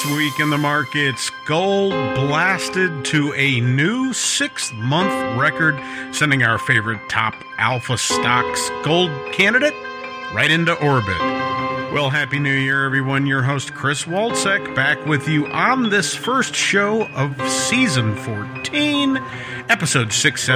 week in the markets, gold blasted to a new 6-month record, sending our favorite top alpha stocks gold candidate right into orbit. Well, Happy New Year, everyone. Your host, Chris Walczek, back with you on this first show of Season 14, Episode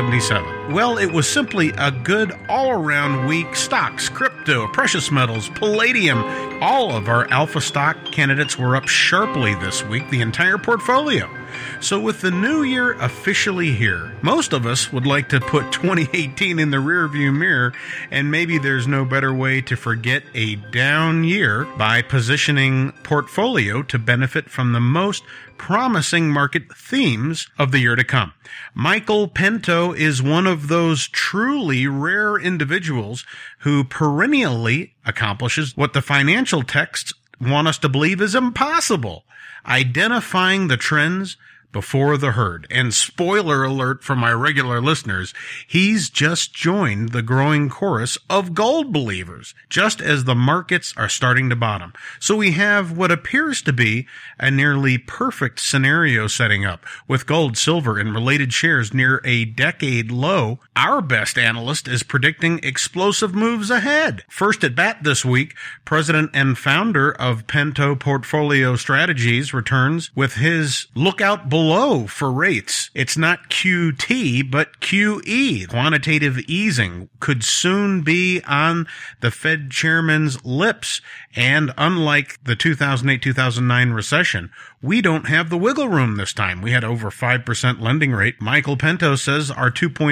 677. Well, it was simply a good all-around week. Stocks, crypto, precious metals, palladium, all of our alpha stock candidates were up sharply this week, the entire portfolio. So with the new year officially here, most of us would like to put 2018 in the rearview mirror, and maybe there's no better way to forget a down year by positioning portfolio to benefit from the most promising market themes of the year to come. Michael Pento is one of those truly rare individuals who perennially accomplishes what the financial texts want us to believe is impossible: identifying the trends before the herd. And spoiler alert for my regular listeners, he's just joined the growing chorus of gold believers, just as the markets are starting to bottom. So we have what appears to be a nearly perfect scenario setting up, with gold, silver, and related shares near a decade low. Our best analyst is predicting explosive moves ahead. First at bat this week, president and founder of Pento Portfolio Strategies returns with his lookout below for rates. It's not QT, but QE. Quantitative easing could soon be on the Fed chairman's lips. And unlike the 2008-2009 recession, we don't have the wiggle room this time. We had over 5% lending rate. Michael Pento says our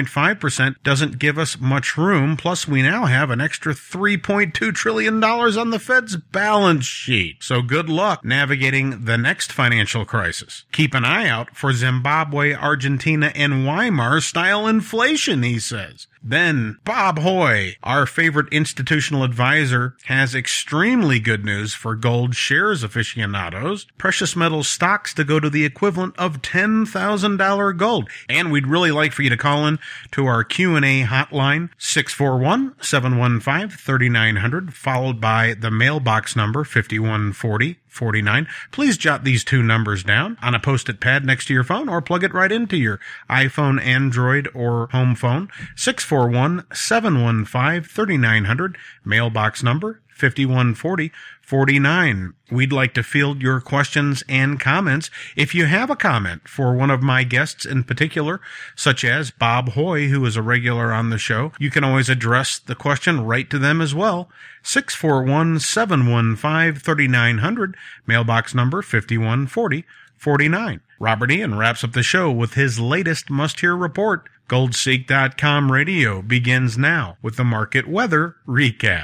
2.5% doesn't give us much room. Plus, we now have an extra $3.2 trillion on the Fed's balance sheet. So good luck navigating the next financial crisis. Keep an eye out for Zimbabwe, Argentina, and Weimar-style inflation, he says. Then, Bob Hoye, our favorite institutional advisor, has extremely good news for gold shares aficionados. Precious metal stocks to go to the equivalent of $10,000 gold. And we'd really like for you to call in to our Q&A hotline, 641-715-3900, followed by the mailbox number, 5140. 49. Please jot these two numbers down on a post-it pad next to your phone or plug it right into your iPhone, Android, or home phone. 641-715-3900. Mailbox number 5140-49. We'd like to field your questions and comments. If you have a comment for one of my guests in particular, such as Bob Hoye, who is a regular on the show, you can always address the question right to them as well. 641-715-3900, mailbox number 5140-49. Robert Ian wraps up the show with his latest must-hear report. Goldseek.com radio begins now with the market weather recap.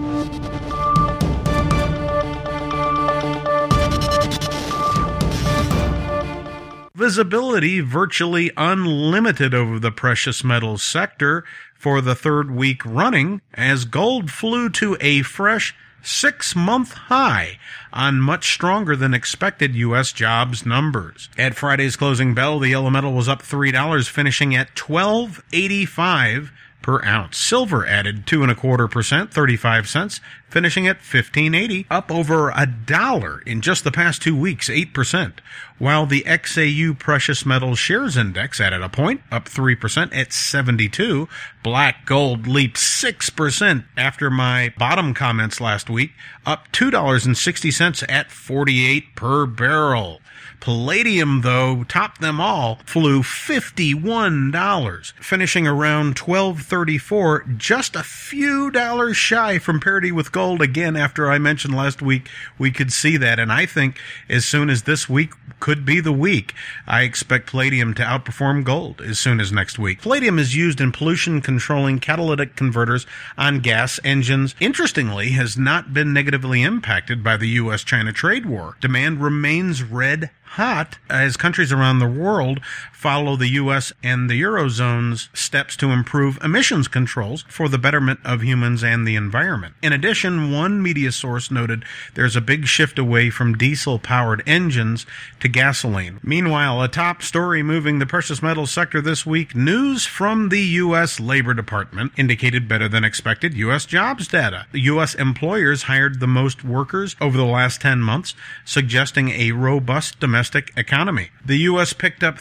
Visibility virtually unlimited over the precious metals sector for the third week running as gold flew to a fresh 6-month high on much stronger than expected U.S. jobs numbers. At Friday's closing bell, the yellow metal was up $3, finishing at $12.85 per ounce. Silver added 2.25%, 35 cents, finishing at $15.80, up over $1 in just the past 2 weeks, 8%. While the XAU Precious Metals Shares Index added a point, up 3% at 72. Black gold leaped 6% after my bottom comments last week, up $2.60 at 48 per barrel. Palladium, though, topped them all, flew $51, finishing around $12.34, just a few dollars shy from parity with gold again. After I mentioned last week we could see that, and I think as soon as this week could be the week, I expect palladium to outperform gold as soon as next week. Palladium is used in pollution-controlling catalytic converters on gas engines. Interestingly, has not been negatively impacted by the U.S.-China trade war. Demand remains red hot as countries around the world follow the U.S. and the Eurozone's steps to improve emissions controls for the betterment of humans and the environment. In addition, one media source noted there's a big shift away from diesel-powered engines to gasoline. Meanwhile, a top story moving the precious metals sector this week, news from the U.S. Labor Department indicated better than expected U.S. jobs data. The U.S. employers hired the most workers over the last 10 months, suggesting a robust domestic economy. The U.S. picked up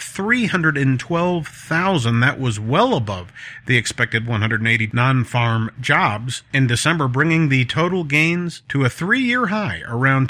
312,000. That was well above the expected 180 non-farm jobs in December, bringing the total gains to a 3-year high, around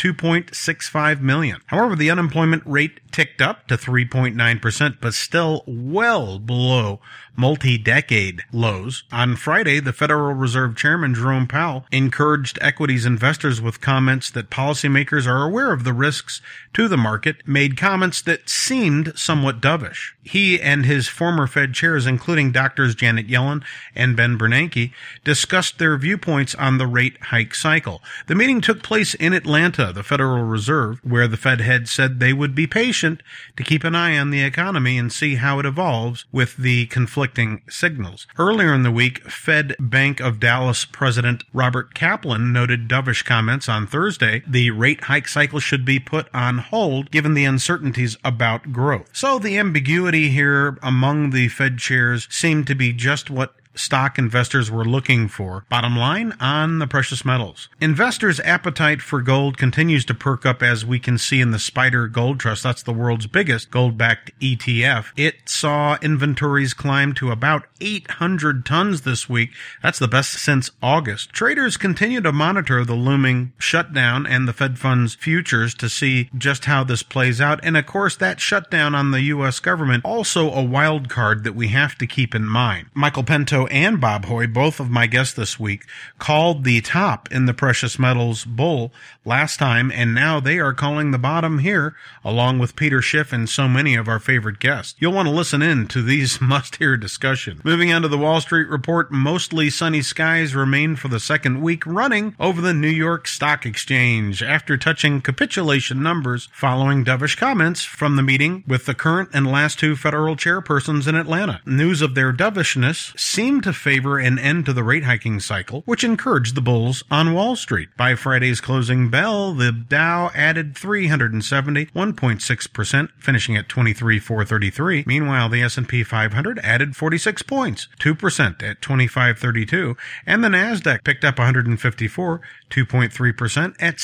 2.65 million. However, the unemployment rate ticked up to 3.9%, but still well below multi-decade lows. On Friday, the Federal Reserve Chairman Jerome Powell encouraged equities investors with comments that policymakers are aware of the risks to the market, made comments that seemed somewhat dovish. He and his former Fed chairs, including Drs. Janet Yellen and Ben Bernanke, discussed their viewpoints on the rate hike cycle. The meeting took place in Atlanta, the Federal Reserve, where the Fed head said they would be patient to keep an eye on the economy and see how it evolves with the conflicting signals. Earlier in the week, Fed Bank of Dallas President Robert Kaplan noted dovish comments on Thursday. The rate hike cycle should be put on hold given the uncertainties about growth. So the ambiguity here among the Fed chairs seemed to be just what stock investors were looking for. Bottom line on the precious metals. Investors' appetite for gold continues to perk up, as we can see in the Spider Gold Trust. That's the world's biggest gold-backed ETF. It saw inventories climb to about 800 tons this week. That's the best since August. Traders continue to monitor the looming shutdown and the Fed funds futures to see just how this plays out. And of course, that shutdown on the U.S. government, also a wild card that we have to keep in mind. Michael Pinto and Bob Hoy, both of my guests this week, called the top in the precious metals bull last time, and now they are calling the bottom here, along with Peter Schiff and so many of our favorite guests. You'll want to listen in to these must-hear discussions. Moving on to the Wall Street report, mostly sunny skies remain for the second week running over the New York Stock Exchange after touching capitulation numbers following dovish comments from the meeting with the current and last two federal chairpersons in Atlanta. News of their dovishness seemed to favor an end to the rate hiking cycle, which encouraged the bulls on Wall Street. By Friday's closing bell, the Dow added 370, 1.6%, finishing at 23,433. Meanwhile, the S&P 500 added 46 points, 2% at 2532, and the Nasdaq picked up 154, 2.3% at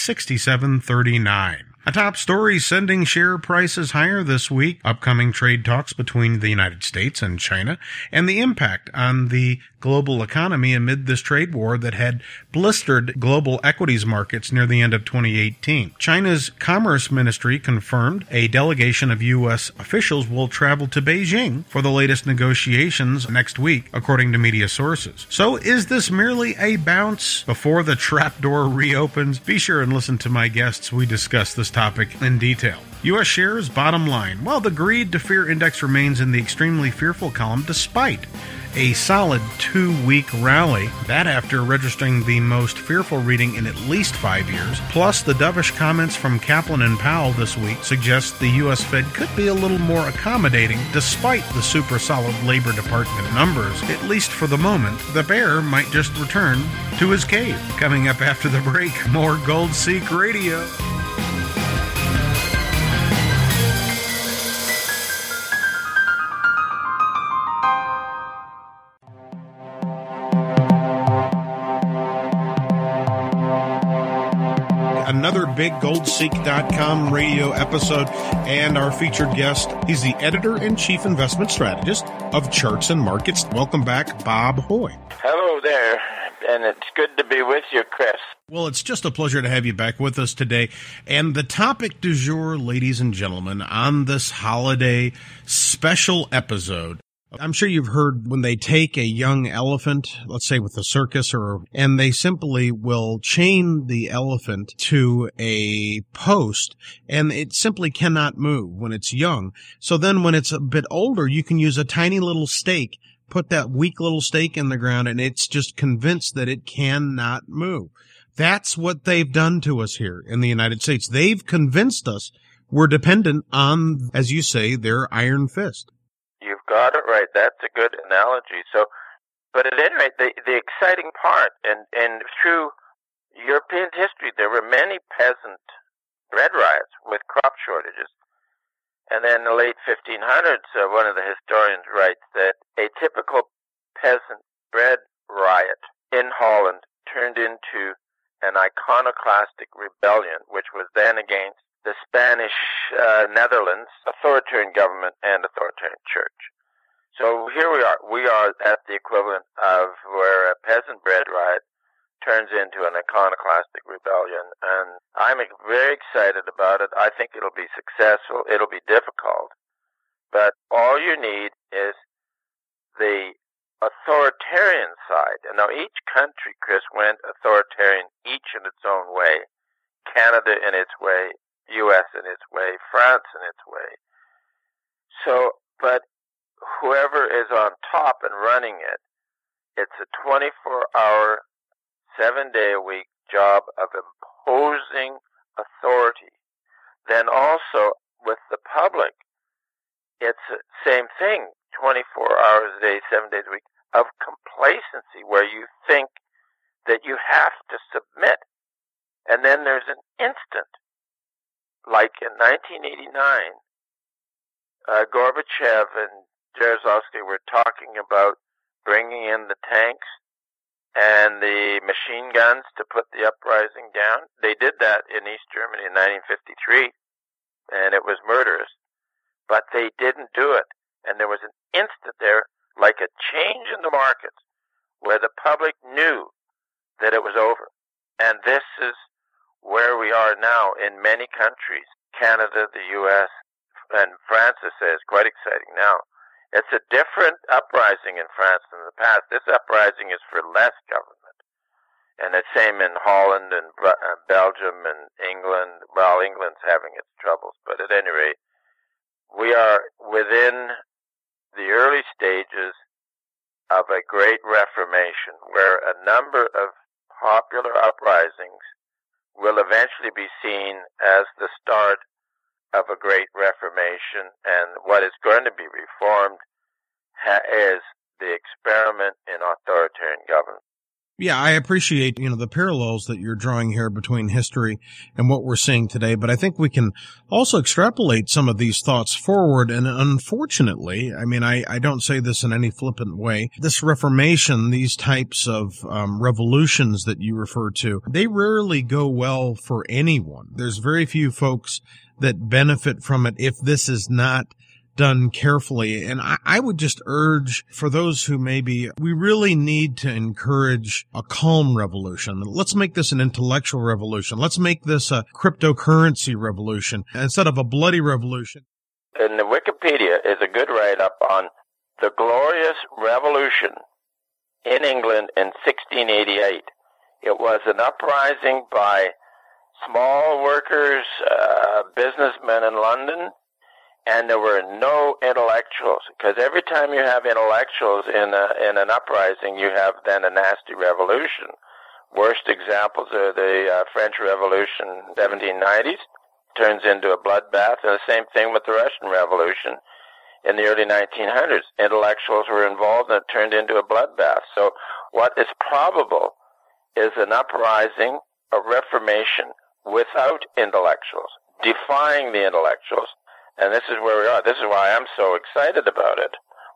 6739. A top story sending share prices higher this week, upcoming trade talks between the United States and China, and the impact on the global economy amid this trade war that had blistered global equities markets near the end of 2018. China's Commerce Ministry confirmed a delegation of U.S. officials will travel to Beijing for the latest negotiations next week, according to media sources. So is this merely a bounce before the trapdoor reopens? Be sure and listen to my guests. We discuss this topic in detail. U.S. shares, bottom line. Well, the greed to fear index remains in the extremely fearful column despite a solid 2-week rally, that after registering the most fearful reading in at least 5 years. Plus, the dovish comments from Kaplan and Powell this week suggest the U.S. Fed could be a little more accommodating despite the super solid Labor Department numbers. At least for the moment, the bear might just return to his cave. Coming up after the break, more Gold Seek Radio. Another big GoldSeek.com radio episode, and our featured guest, he's the editor-in-chief investment strategist of Charts and Markets. Welcome back, Bob Hoy. Hello there, and it's good to be with you, Chris. Well, it's just a pleasure to have you back with us today. And the topic du jour, ladies and gentlemen, on this holiday special episode, I'm sure you've heard when they take a young elephant, let's say with a circus, and they simply will chain the elephant to a post, and it simply cannot move when it's young. So then when it's a bit older, you can use a tiny little stake, put that weak little stake in the ground, and it's just convinced that it cannot move. That's what they've done to us here in the United States. They've convinced us were dependent on, as you say, their iron fist. You've got it right. That's a good analogy. So, but at any rate, the exciting part, and through European history, there were many peasant bread riots with crop shortages. And then in the late 1500s, one of the historians writes that a typical peasant bread riot in Holland turned into an iconoclastic rebellion, which was then against the Spanish Netherlands authoritarian government and authoritarian church. So here we are. We are at the equivalent of where a peasant bread riot turns into an iconoclastic rebellion, and I'm very excited about it. I think it'll be successful. It'll be difficult, but all you need is the authoritarian side. And now each country, Chris, went authoritarian, each in its own way. Canada in its way, U.S. in its way, France in its way. So, but whoever is on top and running it, it's a 24-hour 7-day-a-week job of imposing authority. Then also with the public, it's the same thing, 24 hours a day, 7 days a week, of complacency where you think that you have to submit. And then there's an instant, like in 1989, Gorbachev and Berezovsky were talking about bringing in the tanks and the machine guns to put the uprising down. They did that in East Germany in 1953, and it was murderous. But they didn't do it. And there was an instant there, like a change in the markets, where the public knew that it was over. And this is where we are now in many countries. Canada, the U.S., and France, I say, is quite exciting now. It's a different uprising in France than the past. This uprising is for less government. And the same in Holland and Belgium and England. Well, England's having its troubles, but at any rate, we are within the early stages of a great reformation where a number of popular uprisings will eventually be seen as the start of a great reformation, and what is going to be reformed is the experiment in authoritarian government. Yeah, I appreciate, the parallels that you're drawing here between history and what we're seeing today, but I think we can also extrapolate some of these thoughts forward, and unfortunately, I don't say this in any flippant way, this Reformation, these types of revolutions that you refer to, they rarely go well for anyone. There's very few folks that benefit from it if this is not done carefully. And I would just urge for those who we really need to encourage a calm revolution. Let's make this an intellectual revolution. Let's make this a cryptocurrency revolution instead of a bloody revolution. And the Wikipedia is a good write-up on the glorious revolution in England in 1688. It was an uprising by small workers, businessmen in London, and there were no intellectuals, because every time you have intellectuals in an uprising, you have then a nasty revolution. Worst examples are the French Revolution, 1790s, turns into a bloodbath, and the same thing with the Russian Revolution in the early 1900s. Intellectuals were involved, and it turned into a bloodbath. So what is probable is an uprising, a reformation, without intellectuals, defying the intellectuals. And this is where we are. This is why I'm so excited about it.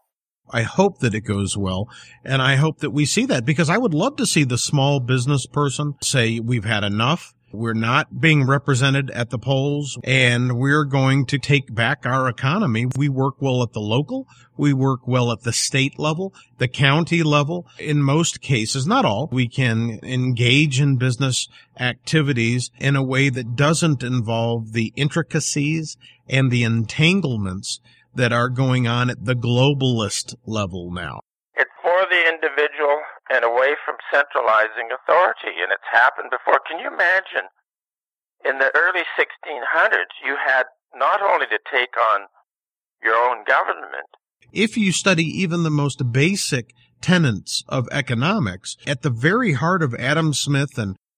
I hope that it goes well, and I hope that we see that, because I would love to see the small business person say, we've had enough. We're not being represented at the polls, and we're going to take back our economy. We work well at the local. We work well at the state level, the county level. In most cases, not all, we can engage in business activities in a way that doesn't involve the intricacies and the entanglements that are going on at the globalist level now. It's for the individual and away from centralizing authority, and it's happened before. Can you imagine, in the early 1600s, you had not only to take on your own government. If you study even the most basic tenets of economics, at the very heart of Adam Smith and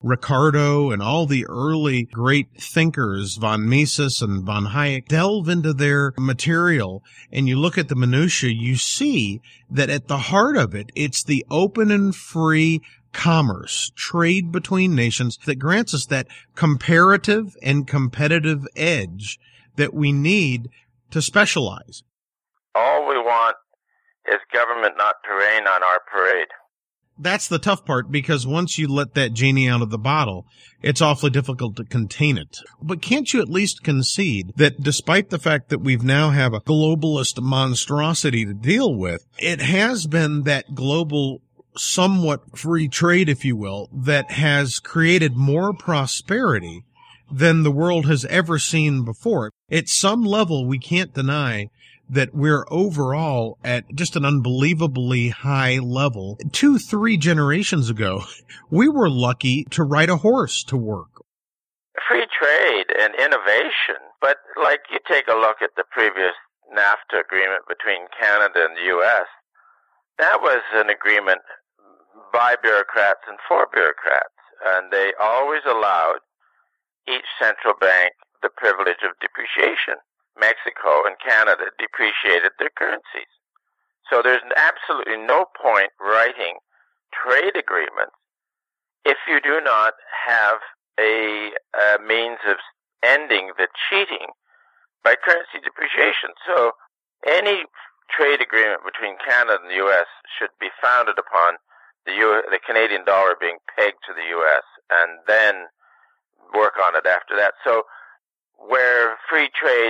Ricardo and all the early great thinkers, von Mises and von Hayek, delve into their material and you look at the minutiae, you see that at the heart of it, it's the open and free commerce, trade between nations that grants us that comparative and competitive edge that we need to specialize. All we want is government not to rain on our parade. That's the tough part, because once you let that genie out of the bottle, it's awfully difficult to contain it. But can't you at least concede that despite the fact that we've now have a globalist monstrosity to deal with, it has been that global somewhat free trade, if you will, that has created more prosperity than the world has ever seen before. At some level, we can't deny that we're overall at just an unbelievably high level. 2-3 generations ago, we were lucky to ride a horse to work. Free trade and innovation, but like you take a look at the previous NAFTA agreement between Canada and the U.S., that was an agreement by bureaucrats and for bureaucrats, and they always allowed each central bank the privilege of depreciation. Mexico and Canada depreciated their currencies. So there's absolutely no point writing trade agreements if you do not have a means of ending the cheating by currency depreciation. So any trade agreement between Canada and the U.S. should be founded upon the Canadian dollar being pegged to the U.S. and then work on it after that. So where free trade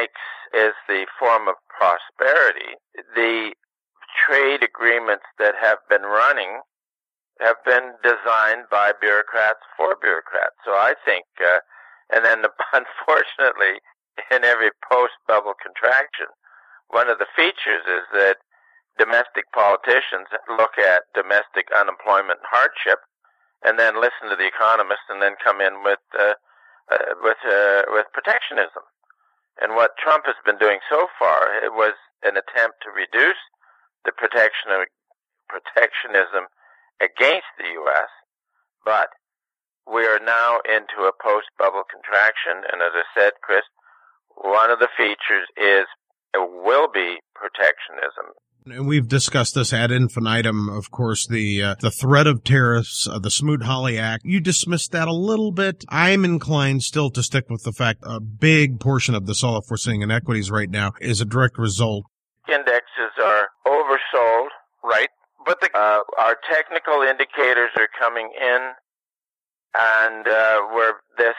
is the form of prosperity, the trade agreements that have been running have been designed by bureaucrats for bureaucrats. So I think, and then unfortunately, in every post-bubble contraction, one of the features is that domestic politicians look at domestic unemployment and hardship and then listen to the economists and then come in with protectionism. And what Trump has been doing so far, it was an attempt to reduce the protectionism against the U.S., but we are now into a post-bubble contraction, and as I said, Chris, one of the features will be protectionism. And we've discussed this ad infinitum, of course, the threat of tariffs, the Smoot-Hawley Act. You dismissed that a little bit. I'm inclined still to stick with the fact a big portion of this, all if we're seeing in equities right now, is a direct result. Indexes are oversold, right? But our technical indicators are coming in, and where this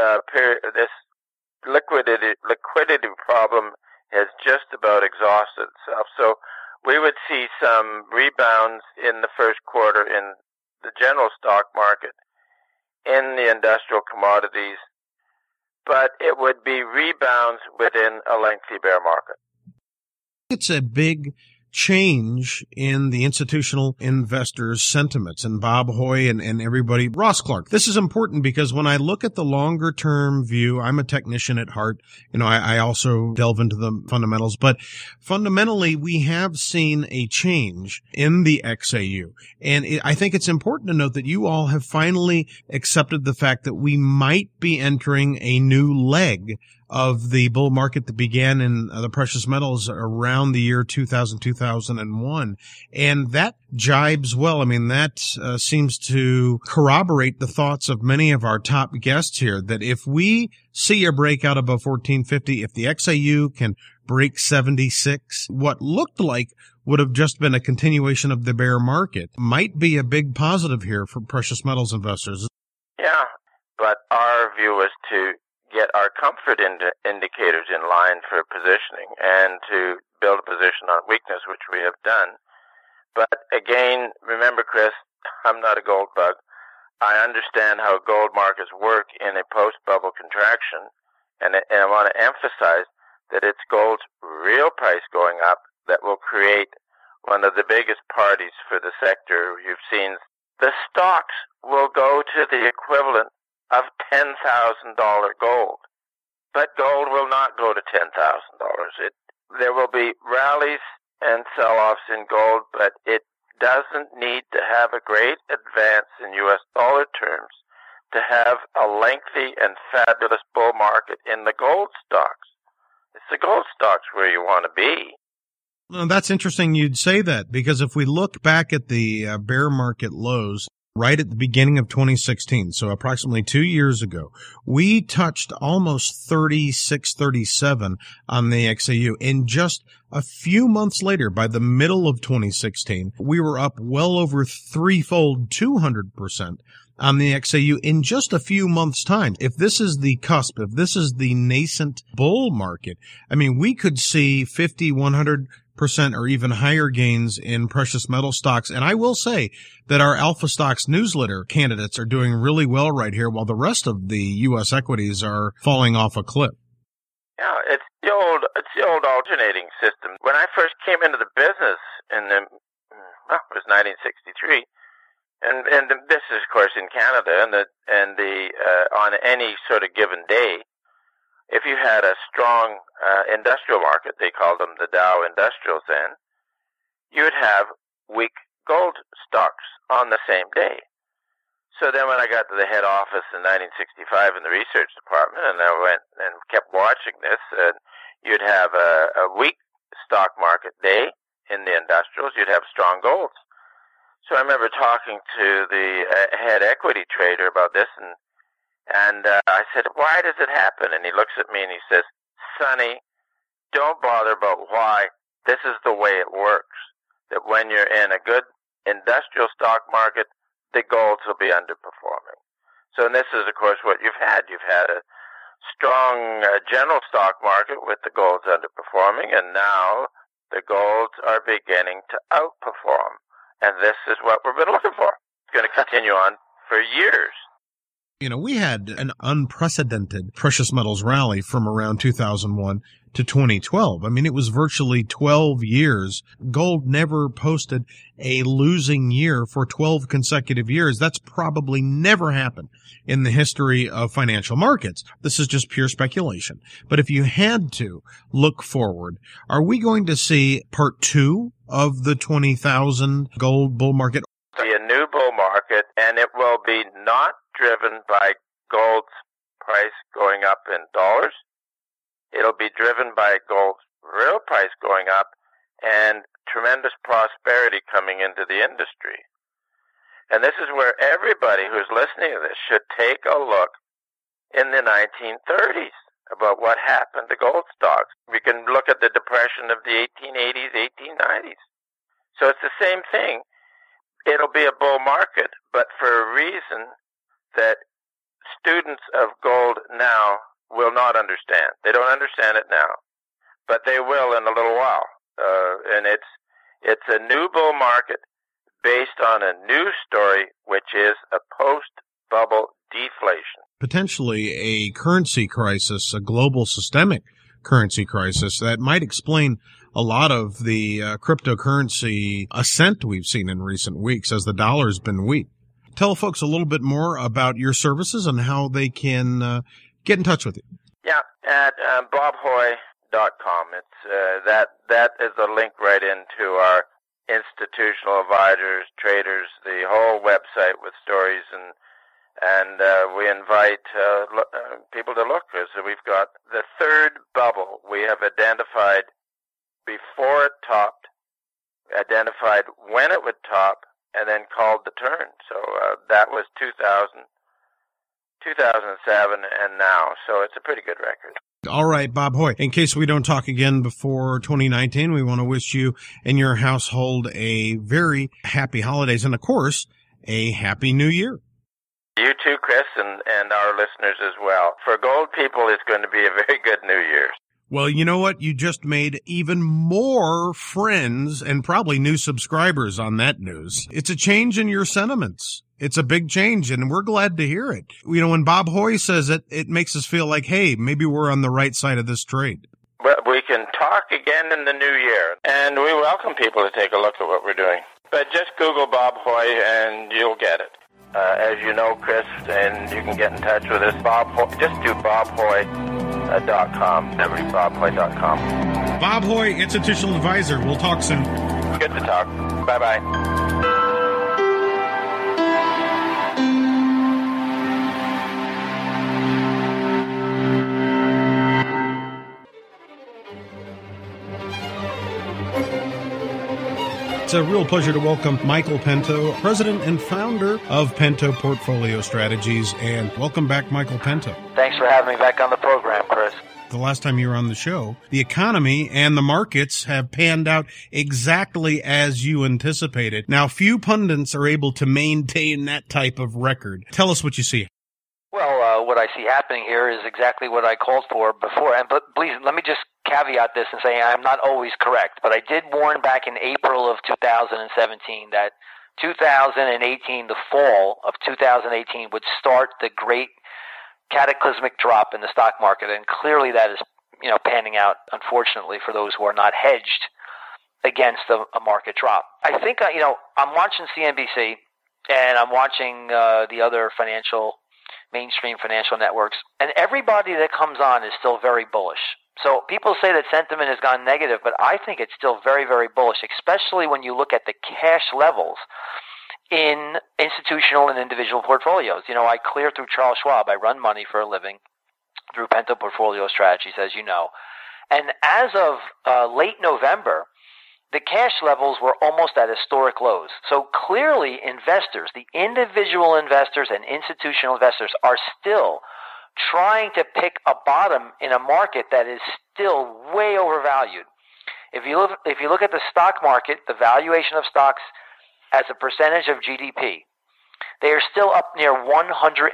liquidity problem has just about exhausted itself. So we would see some rebounds in the first quarter in the general stock market, in the industrial commodities, but it would be rebounds within a lengthy bear market. It's a big change in the institutional investors' sentiments, and Bob Hoy and everybody. Ross Clark, this is important because when I look at the longer term view, I'm a technician at heart. I also delve into the fundamentals, but fundamentally we have seen a change in the XAU. And I think it's important to note that you all have finally accepted the fact that we might be entering a new leg of the bull market that began in the precious metals around the year 2000, 2001. And that jibes well. I mean, that seems to corroborate the thoughts of many of our top guests here, that if we see a breakout above 1450, if the XAU can break 76, what looked like would have just been a continuation of the bear market might be a big positive here for precious metals investors. Yeah, but our view is to get our comfort indicators in line for positioning and to build a position on weakness, which we have done. But again, remember, Chris, I'm not a gold bug. I understand how gold markets work in a post-bubble contraction, and I want to emphasize that it's gold's real price going up that will create one of the biggest parties for the sector. You've seen the stocks will go to the equivalent of $10,000 gold. But gold will not go to $10,000. There will be rallies and sell-offs in gold, but it doesn't need to have a great advance in U.S. dollar terms to have a lengthy and fabulous bull market in the gold stocks. It's the gold stocks where you want to be. Well, that's interesting you'd say that, because if we look back at the bear market lows right at the beginning of 2016, so approximately 2 years ago, we touched almost 36, 37 on the XAU. And just a few months later, by the middle of 2016, we were up well over threefold, 200% on the XAU in just a few months' time. If this is the cusp, if this is the nascent bull market, I mean, we could see 50, 100% or even higher gains in precious metal stocks. And I will say that our Alpha Stocks newsletter candidates are doing really well right here, while the rest of the U.S. equities are falling off a cliff. Yeah, it's the old alternating system. When I first came into the business it was 1963, and this is, of course, in Canada, and on any sort of given day, if you had a strong industrial market, they called them the Dow Industrials then, you would have weak gold stocks on the same day. So then when I got to the head office in 1965 in the research department, and I went and kept watching this, you'd have a weak stock market day in the industrials, you'd have strong golds. So I remember talking to the head equity trader about this, and I said, why does it happen? And he looks at me and he says, Sonny, don't bother about why. This is the way it works. That when you're in a good industrial stock market, the golds will be underperforming. So and this is, of course, what you've had. You've had a strong general stock market with the golds underperforming, and now the golds are beginning to outperform. And this is what we've been looking for. It's going to continue on for years. You know, we had an unprecedented precious metals rally from around 2001 to 2012. I mean, it was virtually 12 years. Gold never posted a losing year for 12 consecutive years. That's probably never happened in the history of financial markets. This is just pure speculation. But if you had to look forward, are we going to see part 2 of the 20,000 gold bull market? It'll be a new bull market, and it will be not driven by gold's price going up in dollars. It'll be driven by gold's real price going up and tremendous prosperity coming into the industry. And this is where everybody who's listening to this should take a look in the 1930s about what happened to gold stocks. We can look at the depression of the 1880s, 1890s. So it's the same thing. It'll be a bull market, but for a reason that students of gold now will not understand. They don't understand it now, but they will in a little while. And it's a new bull market based on a new story, which is a post-bubble deflation. Potentially a currency crisis, a global systemic currency crisis that might explain a lot of the cryptocurrency ascent we've seen in recent weeks as the dollar's been weak. Tell folks a little bit more about your services and how they can get in touch with you. Yeah, at bobhoy.com. It's that is a link right into our institutional advisors, traders, the whole website with stories, and we invite people to look. So we've got the third bubble we have identified before it topped, identified when it would top, and then called the turn. So that was 2007 and now. So it's a pretty good record. All right, Bob Hoy, in case we don't talk again before 2019, we want to wish you and your household a very happy holidays and, of course, a happy new year. You too, Chris, and our listeners as well. For gold people, it's going to be a very good New Year. Well, you know what? You just made even more friends and probably new subscribers on that news. It's a change in your sentiments. It's a big change, and we're glad to hear it. You know, when Bob Hoy says it, it makes us feel like, hey, maybe we're on the right side of this trade. Well, we can talk again in the new year, and we welcome people to take a look at what we're doing. But just Google Bob Hoy, and you'll get it. As you know, Chris, and you can get in touch with us, Bob Hoy, just do bobhoy.com, bobhoy.com. Bob Hoy, Institutional Advisor. We'll talk soon. Good to talk. Bye-bye. It's a real pleasure to welcome Michael Pento, president and founder of Pento Portfolio Strategies, and welcome back, Michael Pento. Thanks for having me back on the program, Chris. The last time you were on the show, the economy and the markets have panned out exactly as you anticipated. Now, few pundits are able to maintain that type of record. Tell us what you see. Well, what I see happening here is exactly what I called for before. But please, let me just caveat this and say I'm not always correct. But I did warn back in April of 2017 that 2018, the fall of 2018, would start the great cataclysmic drop in the stock market. And clearly that is, panning out, unfortunately, for those who are not hedged against a market drop. I think, I'm watching CNBC and I'm watching the other mainstream financial networks, and everybody that comes on is still very bullish. So people say that sentiment has gone negative, but I think it's still very, very bullish, especially when you look at the cash levels in institutional and individual portfolios. I clear through Charles Schwab. I run money for a living through Pento Portfolio Strategies, as you know. And as of late November, the cash levels were almost at historic lows. So clearly investors, the individual investors and institutional investors, are still trying to pick a bottom in a market that is still way overvalued. If you look at the stock market, the valuation of stocks as a percentage of GDP, they are still up near 130%.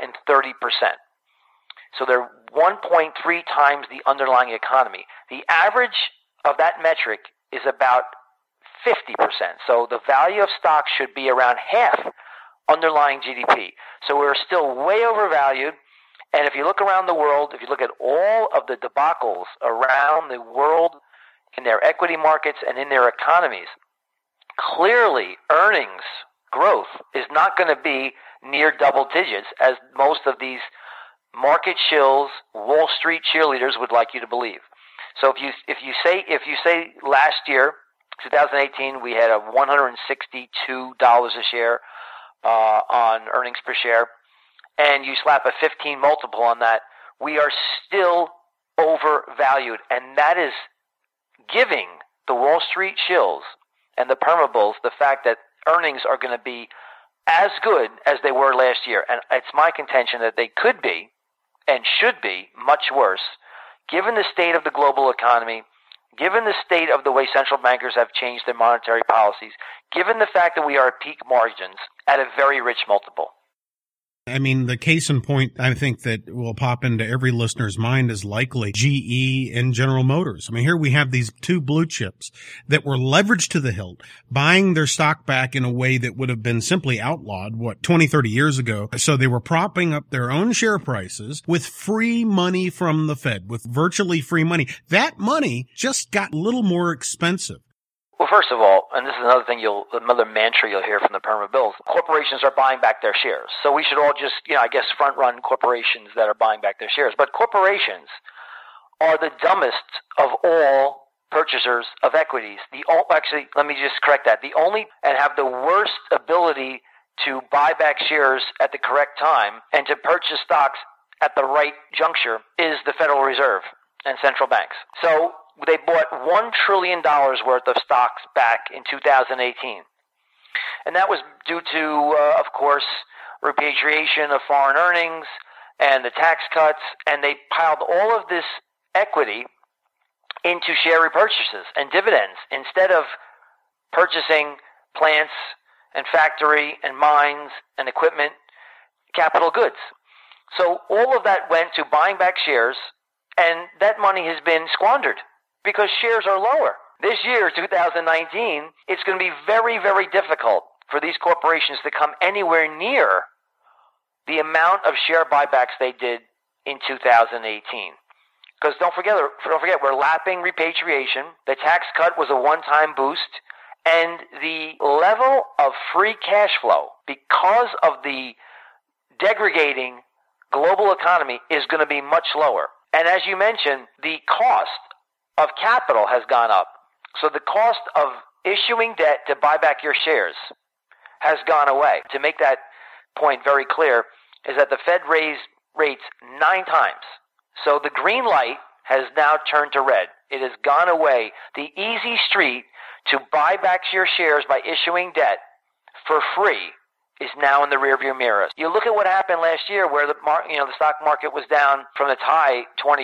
So they're 1.3 times the underlying economy. The average of that metric is about 50%. So the value of stocks should be around half underlying GDP. So we're still way overvalued. And if you look around the world, if you look at all of the debacles around the world in their equity markets and in their economies, clearly earnings growth is not going to be near double digits, as most of these market shills, Wall Street cheerleaders would like you to believe. So if you say last year, 2018, we had a $162 a share on earnings per share, and you slap a 15 multiple on that, we are still overvalued. And that is giving the Wall Street shills and the permabulls the fact that earnings are going to be as good as they were last year. And it's my contention that they could be and should be much worse, given the state of the global economy, given the state of the way central bankers have changed their monetary policies, given the fact that we are at peak margins at a very rich multiple. I mean, the case in point, I think that will pop into every listener's mind is likely GE and General Motors. I mean, here we have these two blue chips that were leveraged to the hilt, buying their stock back in a way that would have been simply outlawed, 20, 30 years ago. So they were propping up their own share prices with free money from the Fed, with virtually free money. That money just got a little more expensive. Well, first of all, and this is another mantra you'll hear from the perma bills, corporations are buying back their shares. So we should all just, front-run corporations that are buying back their shares. But corporations are the dumbest of all purchasers of equities. Let me just correct that. And have the worst ability to buy back shares at the correct time and to purchase stocks at the right juncture is the Federal Reserve and central banks. So they bought $1 trillion worth of stocks back in 2018. And that was due to, of course, repatriation of foreign earnings and the tax cuts. And they piled all of this equity into share repurchases and dividends instead of purchasing plants and factory and mines and equipment, capital goods. So all of that went to buying back shares, and that money has been squandered because shares are lower. This year, 2019, it's going to be very, very difficult for these corporations to come anywhere near the amount of share buybacks they did in 2018. Because don't forget, we're lapping repatriation. The tax cut was a one-time boost, and the level of free cash flow, because of the degrading global economy, is going to be much lower. And as you mentioned, the cost of capital has gone up. So the cost of issuing debt to buy back your shares has gone away. To make that point very clear is that the Fed raised rates 9 times. So the green light has now turned to red. It has gone away. The easy street to buy back your shares by issuing debt for free is now in the rearview mirror. You look at what happened last year, where the stock market was down from its high 20%,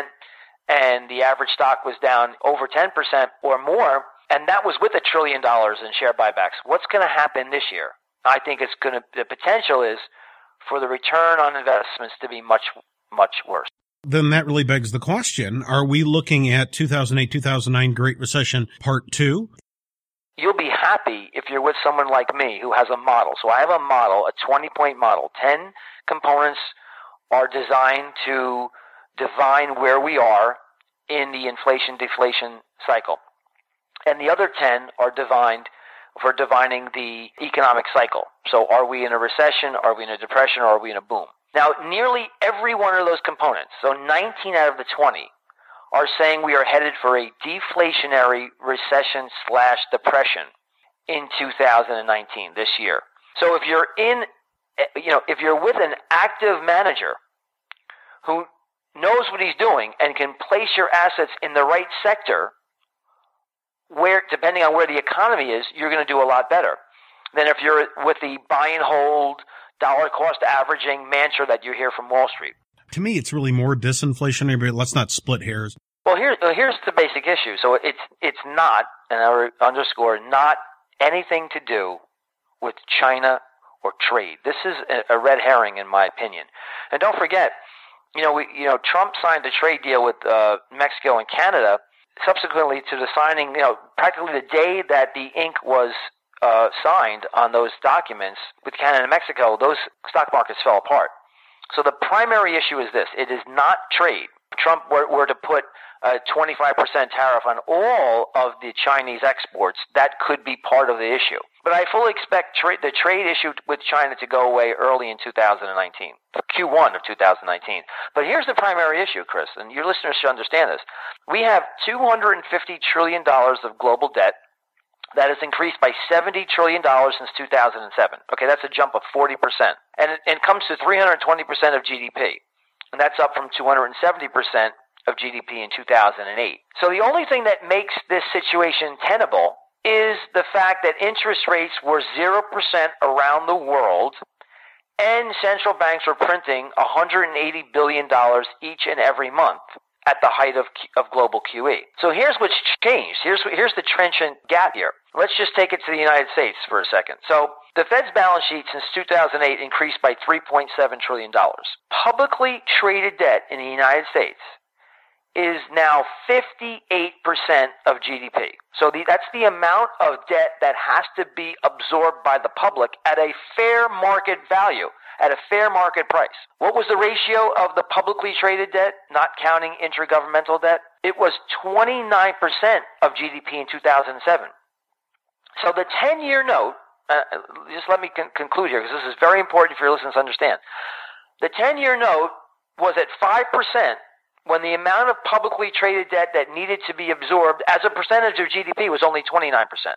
and the average stock was down over 10% or more, and that was with $1 trillion in share buybacks. What's going to happen this year? I think the potential is for the return on investments to be much, much worse. Then that really begs the question, are we looking at 2008-2009 Great Recession Part 2? You'll be happy if you're with someone like me who has a model. So I have a model, a 20-point model. 10 components are designed to divine where we are in the inflation-deflation cycle. And the other 10 are designed for divining the economic cycle. So are we in a recession, are we in a depression, or are we in a boom? Now, nearly every one of those components, so 19 out of the 20, are saying we are headed for a deflationary recession/depression in 2019, this year. So if you're if you're with an active manager who knows what he's doing and can place your assets in the right sector, where, depending on where the economy is, you're going to do a lot better than if you're with the buy and hold, dollar cost averaging mantra that you hear from Wall Street. To me, it's really more disinflationary, but let's not split hairs. Well, here's the basic issue. So it's not, and I underscore, not anything to do with China or trade. This is a red herring, in my opinion. And don't forget, Trump signed a trade deal with Mexico and Canada. Subsequently to the signing, practically the day that the ink was signed on those documents with Canada and Mexico, those stock markets fell apart. So the primary issue is this. It is not trade. Trump were to put a 25% tariff on all of the Chinese exports, that could be part of the issue. But I fully expect the trade issue with China to go away early in 2019, Q1 of 2019. But here's the primary issue, Chris, and your listeners should understand this. We have $250 trillion of global debt that has increased by $70 trillion since 2007. Okay, that's a jump of 40%. And it comes to 320% of GDP. And that's up from 270% of GDP in 2008. So the only thing that makes this situation tenable is the fact that interest rates were 0% around the world, and central banks were printing $180 billion each and every month at the height of global QE. So here's what's changed. Here's the trenchant gap here. Let's just take it to the United States for a second. So the Fed's balance sheet since 2008 increased by $3.7 trillion. Publicly traded debt in the United States is now 58% of GDP. So that's the amount of debt that has to be absorbed by the public at a fair market value, at a fair market price. What was the ratio of the publicly traded debt, not counting intergovernmental debt? It was 29% of GDP in 2007. So the 10-year note, just let me conclude here, because this is very important for your listeners to understand. The 10-year note was at 5% when the amount of publicly traded debt that needed to be absorbed as a percentage of GDP was only 29%.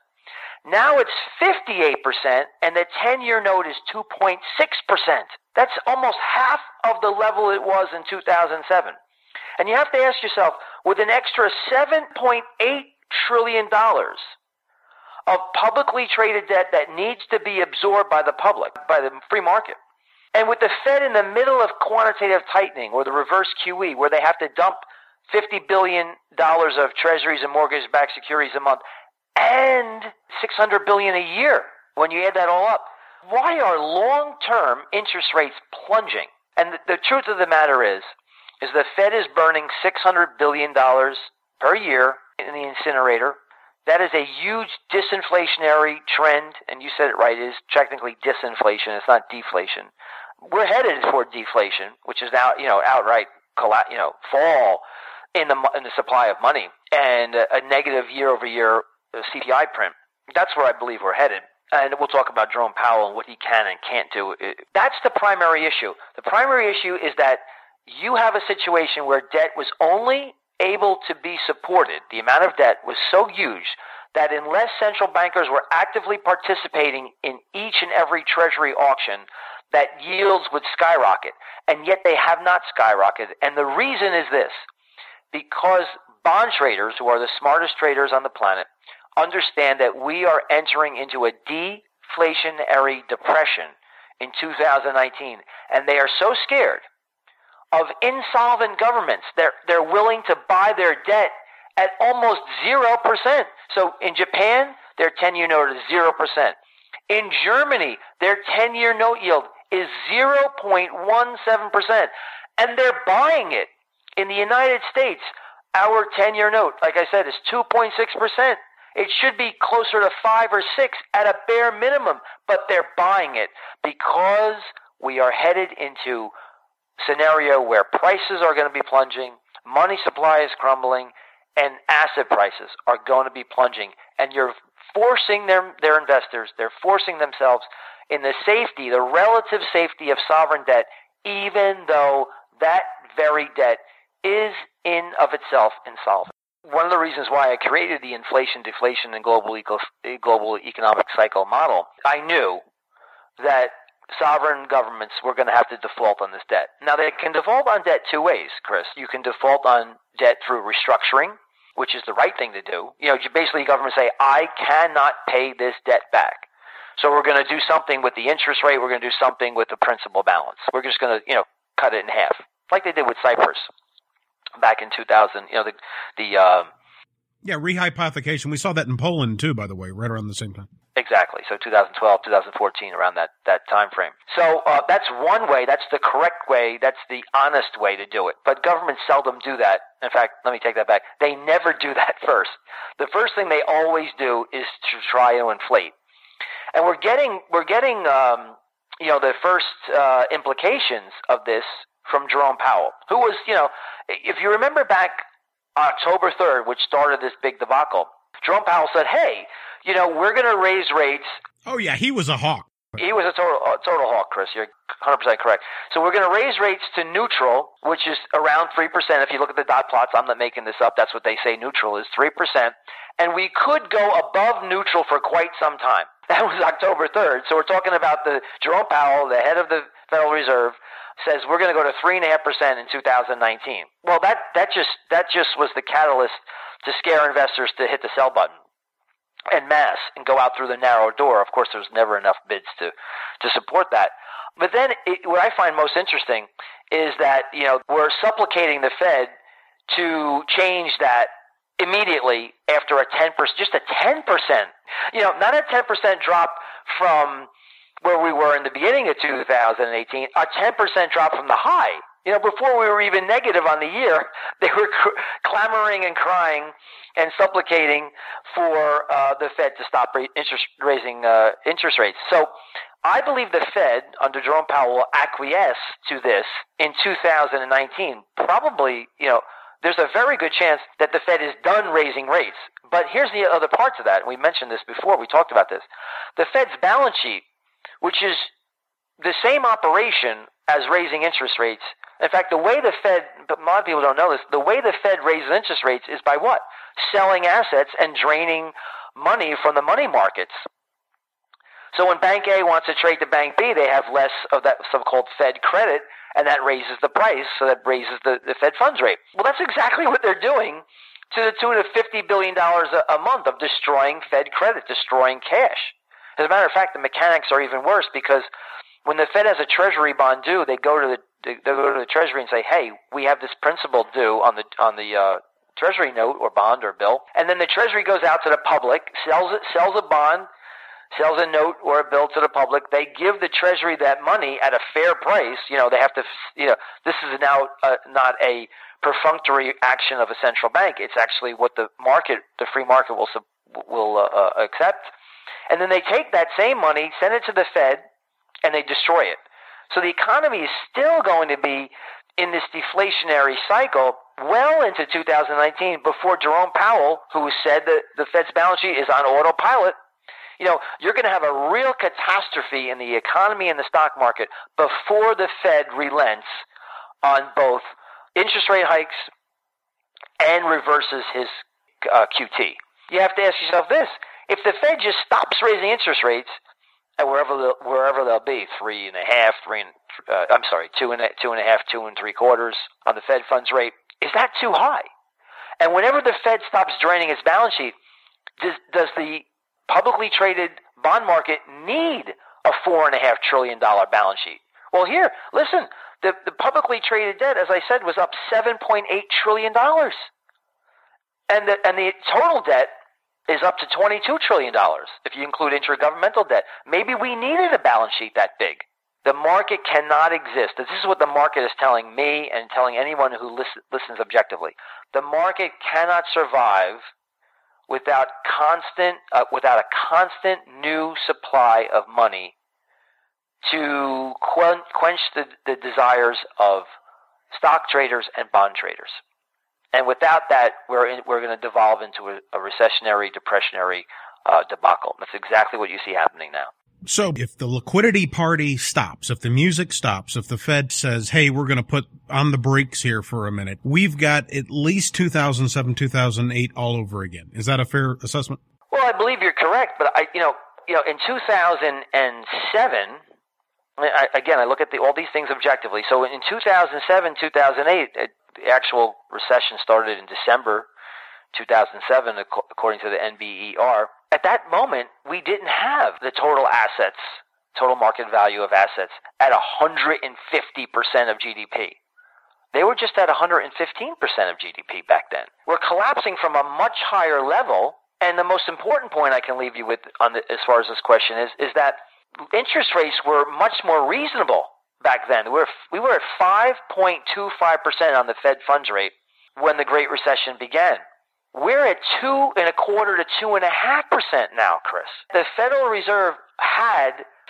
Now it's 58%, and the 10-year note is 2.6%. That's almost half of the level it was in 2007. And you have to ask yourself, with an extra $7.8 trillion of publicly traded debt that needs to be absorbed by the public, by the free market, and with the Fed in the middle of quantitative tightening, or the reverse QE, where they have to dump $50 billion of treasuries and mortgage-backed securities a month, and $600 billion a year, when you add that all up, why are long-term interest rates plunging? And the truth of the matter is the Fed is burning $600 billion per year in the incinerator. That is a huge disinflationary trend, and you said it right, it is technically disinflation, it's not deflation. We're headed toward deflation, which is now, outright, fall in the supply of money, and a negative year-over-year CPI print. That's where I believe we're headed. And we'll talk about Jerome Powell and what he can and can't do. That's the primary issue. The primary issue is that you have a situation where debt was only able to be supported. The amount of debt was so huge that unless central bankers were actively participating in each and every treasury auction, that yields would skyrocket. And yet they have not skyrocketed. And the reason is this: because bond traders, who are the smartest traders on the planet, understand that we are entering into a deflationary depression in 2019, and they are so scared of insolvent governments. They're willing to buy their debt at almost 0%. So in Japan, their 10-year note is 0%. In Germany, their 10-year note yield is 0.17%, and they're buying it. In the United States, our 10-year note, like I said, is 2.6%. It should be closer to 5 or 6 at a bare minimum, but they're buying it because we are headed into a scenario where prices are going to be plunging, money supply is crumbling, and asset prices are going to be plunging. And you're forcing their investors, they're forcing themselves in the safety, the relative safety of sovereign debt, even though that very debt is in of itself insolvent. One of the reasons why I created the inflation, deflation, and global economic cycle model, I knew that sovereign governments were going to have to default on this debt. Now, they can default on debt two ways, Chris. You can default on debt through restructuring, which is the right thing to do. Basically, governments say, I cannot pay this debt back. So we're going to do something with the interest rate. We're going to do something with the principal balance. We're just going to, cut it in half, like they did with Cyprus back in 2000. Rehypothecation. We saw that in Poland too, by the way, right around the same time. Exactly. So 2012, 2014, around that time frame. So that's one way. That's the correct way. That's the honest way to do it. But governments seldom do that. In fact, let me take that back. They never do that first. The first thing they always do is to try to inflate. And we're getting the first implications of this from Jerome Powell, who was, if you remember back October 3rd, which started this big debacle, Jerome Powell said, hey, we're going to raise rates. Oh, yeah, he was a hawk. He was a total hawk, Chris. You're 100% correct. So we're going to raise rates to neutral, which is around 3%. If you look at the dot plots, I'm not making this up. That's what they say neutral is, 3%. And we could go above neutral for quite some time. That was October 3rd. So we're talking about Jerome Powell, the head of the Federal Reserve, says we're going to go to 3.5% in 2019. Well, that just was the catalyst to scare investors to hit the sell button en masse and go out through the narrow door. Of course, there's never enough bids to support that. But then what I find most interesting is that, we're supplicating the Fed to change that immediately after just a 10%, not a 10% drop from where we were in the beginning of 2018, a 10% drop from the high. Before we were even negative on the year, they were clamoring and crying and supplicating for the Fed to stop raising interest rates. So I believe the Fed, under Jerome Powell, will acquiesce to this in 2019. Probably, there's a very good chance that the Fed is done raising rates. But here's the other parts of that. We mentioned this before. We talked about this. The Fed's balance sheet, which is the same operation as raising interest rates. In fact, the way the Fed, but a lot of people don't know this, the way the Fed raises interest rates is by what? Selling assets and draining money from the money markets. So when Bank A wants to trade to Bank B, they have less of that so-called Fed credit, and that raises the price, so that raises the Fed funds rate. Well, that's exactly what they're doing, to the tune of $50 billion a month of destroying Fed credit, destroying cash. As a matter of fact, the mechanics are even worse, because when the Fed has a Treasury bond due, they go to the Treasury and say, "Hey, we have this principal due on the Treasury note or bond or bill," and then the Treasury goes out to the public, sells a bond, sells a note or a bill to the public. They give the Treasury that money at a fair price. They have to. This is now not a perfunctory action of a central bank. It's actually what the free market will accept. And then they take that same money, send it to the Fed, and they destroy it. So the economy is still going to be in this deflationary cycle well into 2019 before Jerome Powell, who said that the Fed's balance sheet is on autopilot, you're going to have a real catastrophe in the economy and the stock market before the Fed relents on both interest rate hikes and reverses his QT. You have to ask yourself this. If the Fed just stops raising interest rates, at wherever they'll be, 2.5, 2.75 on the Fed funds rate, is that too high? And whenever the Fed stops draining its balance sheet, does the publicly traded bond market need a $4.5 trillion balance sheet? Well, here, listen, the publicly traded debt, as I said, was up $7.8 trillion. And the total debt is up to $22 trillion if you include intergovernmental debt. Maybe we needed a balance sheet that big. The market cannot exist. This is what the market is telling me and telling anyone who listens objectively. The market cannot survive without a constant new supply of money to quench the desires of stock traders and bond traders. And without that, we're going to devolve into a recessionary, depressionary debacle. That's exactly what you see happening now. So if the liquidity party stops, if the music stops, if the Fed says, hey, we're going to put on the brakes here for a minute, we've got at least 2007, 2008 all over again. Is that a fair assessment? Well, I believe you're correct, but in 2007, I look at all these things objectively. So in 2007, 2008, the actual recession started in December 2007, according to the NBER. At that moment, we didn't have the total market value of assets at 150% of GDP. They were just at 115% of GDP back then. We're collapsing from a much higher level, and the most important point I can leave you with as far as this question is that interest rates were much more reasonable back then. We were at 5.25% on the Fed funds rate when the Great Recession began. We're at 2.25% to 2.5% now, Chris. The Federal Reserve had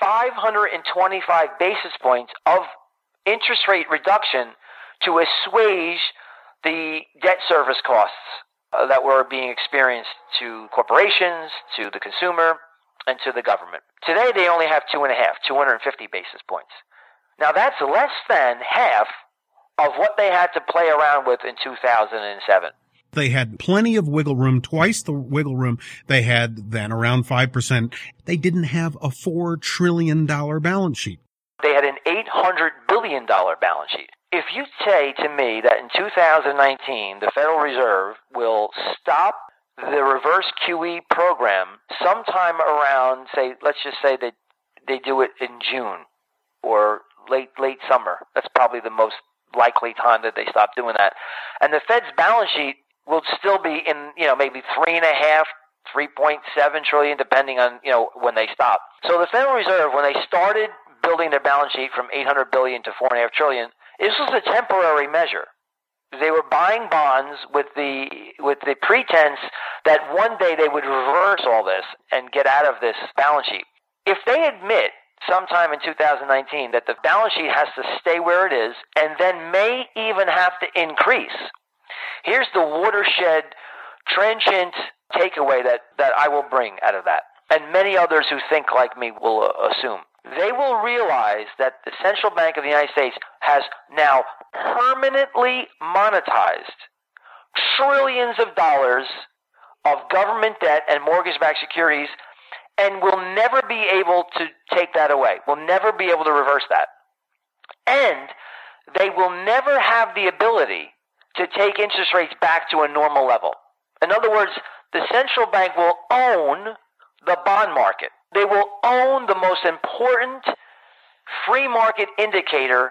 525 basis points of interest rate reduction to assuage the debt service costs that were being experienced to corporations, to the consumer, and to the government. Today, they only have 250 basis points. Now, that's less than half of what they had to play around with in 2007. They had plenty of wiggle room, twice the wiggle room they had then, around 5%. They didn't have a $4 trillion balance sheet. They had an $800 billion balance sheet. If you say to me that in 2019, the Federal Reserve will stop the reverse QE program sometime around, let's just say that they do it in June or late summer. That's probably the most likely time that they stop doing that. And the Fed's balance sheet will still be in, maybe 3.5, 3.7 trillion, depending on, when they stop. So the Federal Reserve, when they started building their balance sheet from 800 billion to 4.5 trillion, this was a temporary measure. They were buying bonds with the pretense that one day they would reverse all this and get out of this balance sheet. If they admit sometime in 2019 that the balance sheet has to stay where it is and then may even have to increase, here's the watershed, trenchant takeaway that I will bring out of that, and many others who think like me will assume. They will realize that the Central Bank of the United States has now permanently monetized trillions of dollars of government debt and mortgage-backed securities and will never be able to take that away, will never be able to reverse that. And they will never have the ability to take interest rates back to a normal level. In other words, the central bank will own the bond market. They will own the most important free market indicator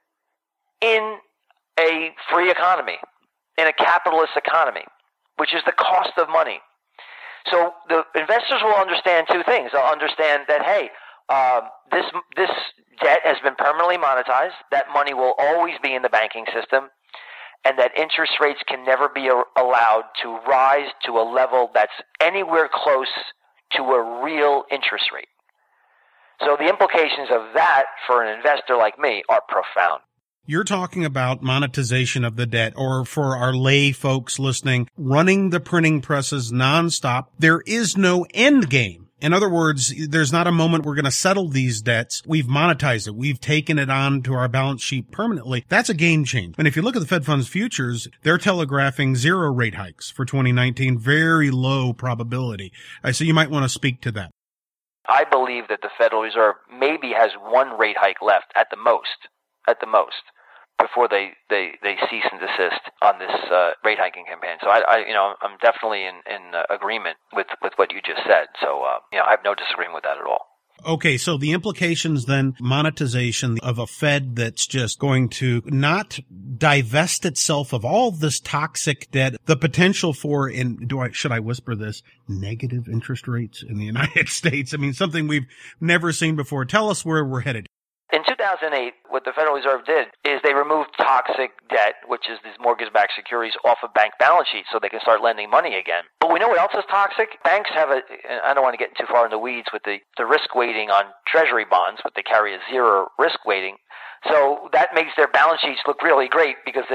in a free economy, in a capitalist economy, which is the cost of money. So the investors will understand two things. They'll understand that, hey, this debt has been permanently monetized. That money will always be in the banking system, and that interest rates can never be allowed to rise to a level that's anywhere close to a real interest rate. So the implications of that for an investor like me are profound. You're talking about monetization of the debt, or for our lay folks listening, running the printing presses nonstop. There is no end game. In other words, there's not a moment we're going to settle these debts. We've monetized it. We've taken it on to our balance sheet permanently. That's a game change. And if you look at the Fed funds futures, they're telegraphing 0 rate hikes for 2019, very low probability. So you might want to speak to that. I believe that the Federal Reserve maybe has 1 rate hike left at the most. before they cease and desist on this rate hiking campaign. So I'm definitely in agreement with what you just said. So I have no disagreement with that at all. Okay, so the implications then, monetization of a Fed that's just going to not divest itself of all this toxic debt, the potential for, should I whisper this, negative interest rates in the United States? I mean, something we've never seen before. Tell us where we're headed. In 2008, what the Federal Reserve did is they removed toxic debt, which is these mortgage-backed securities, off of bank balance sheets so they can start lending money again. But we know what else is toxic? Banks have I don't want to get too far in the weeds with the risk weighting on treasury bonds, but they carry a zero risk weighting. So that makes their balance sheets look really great because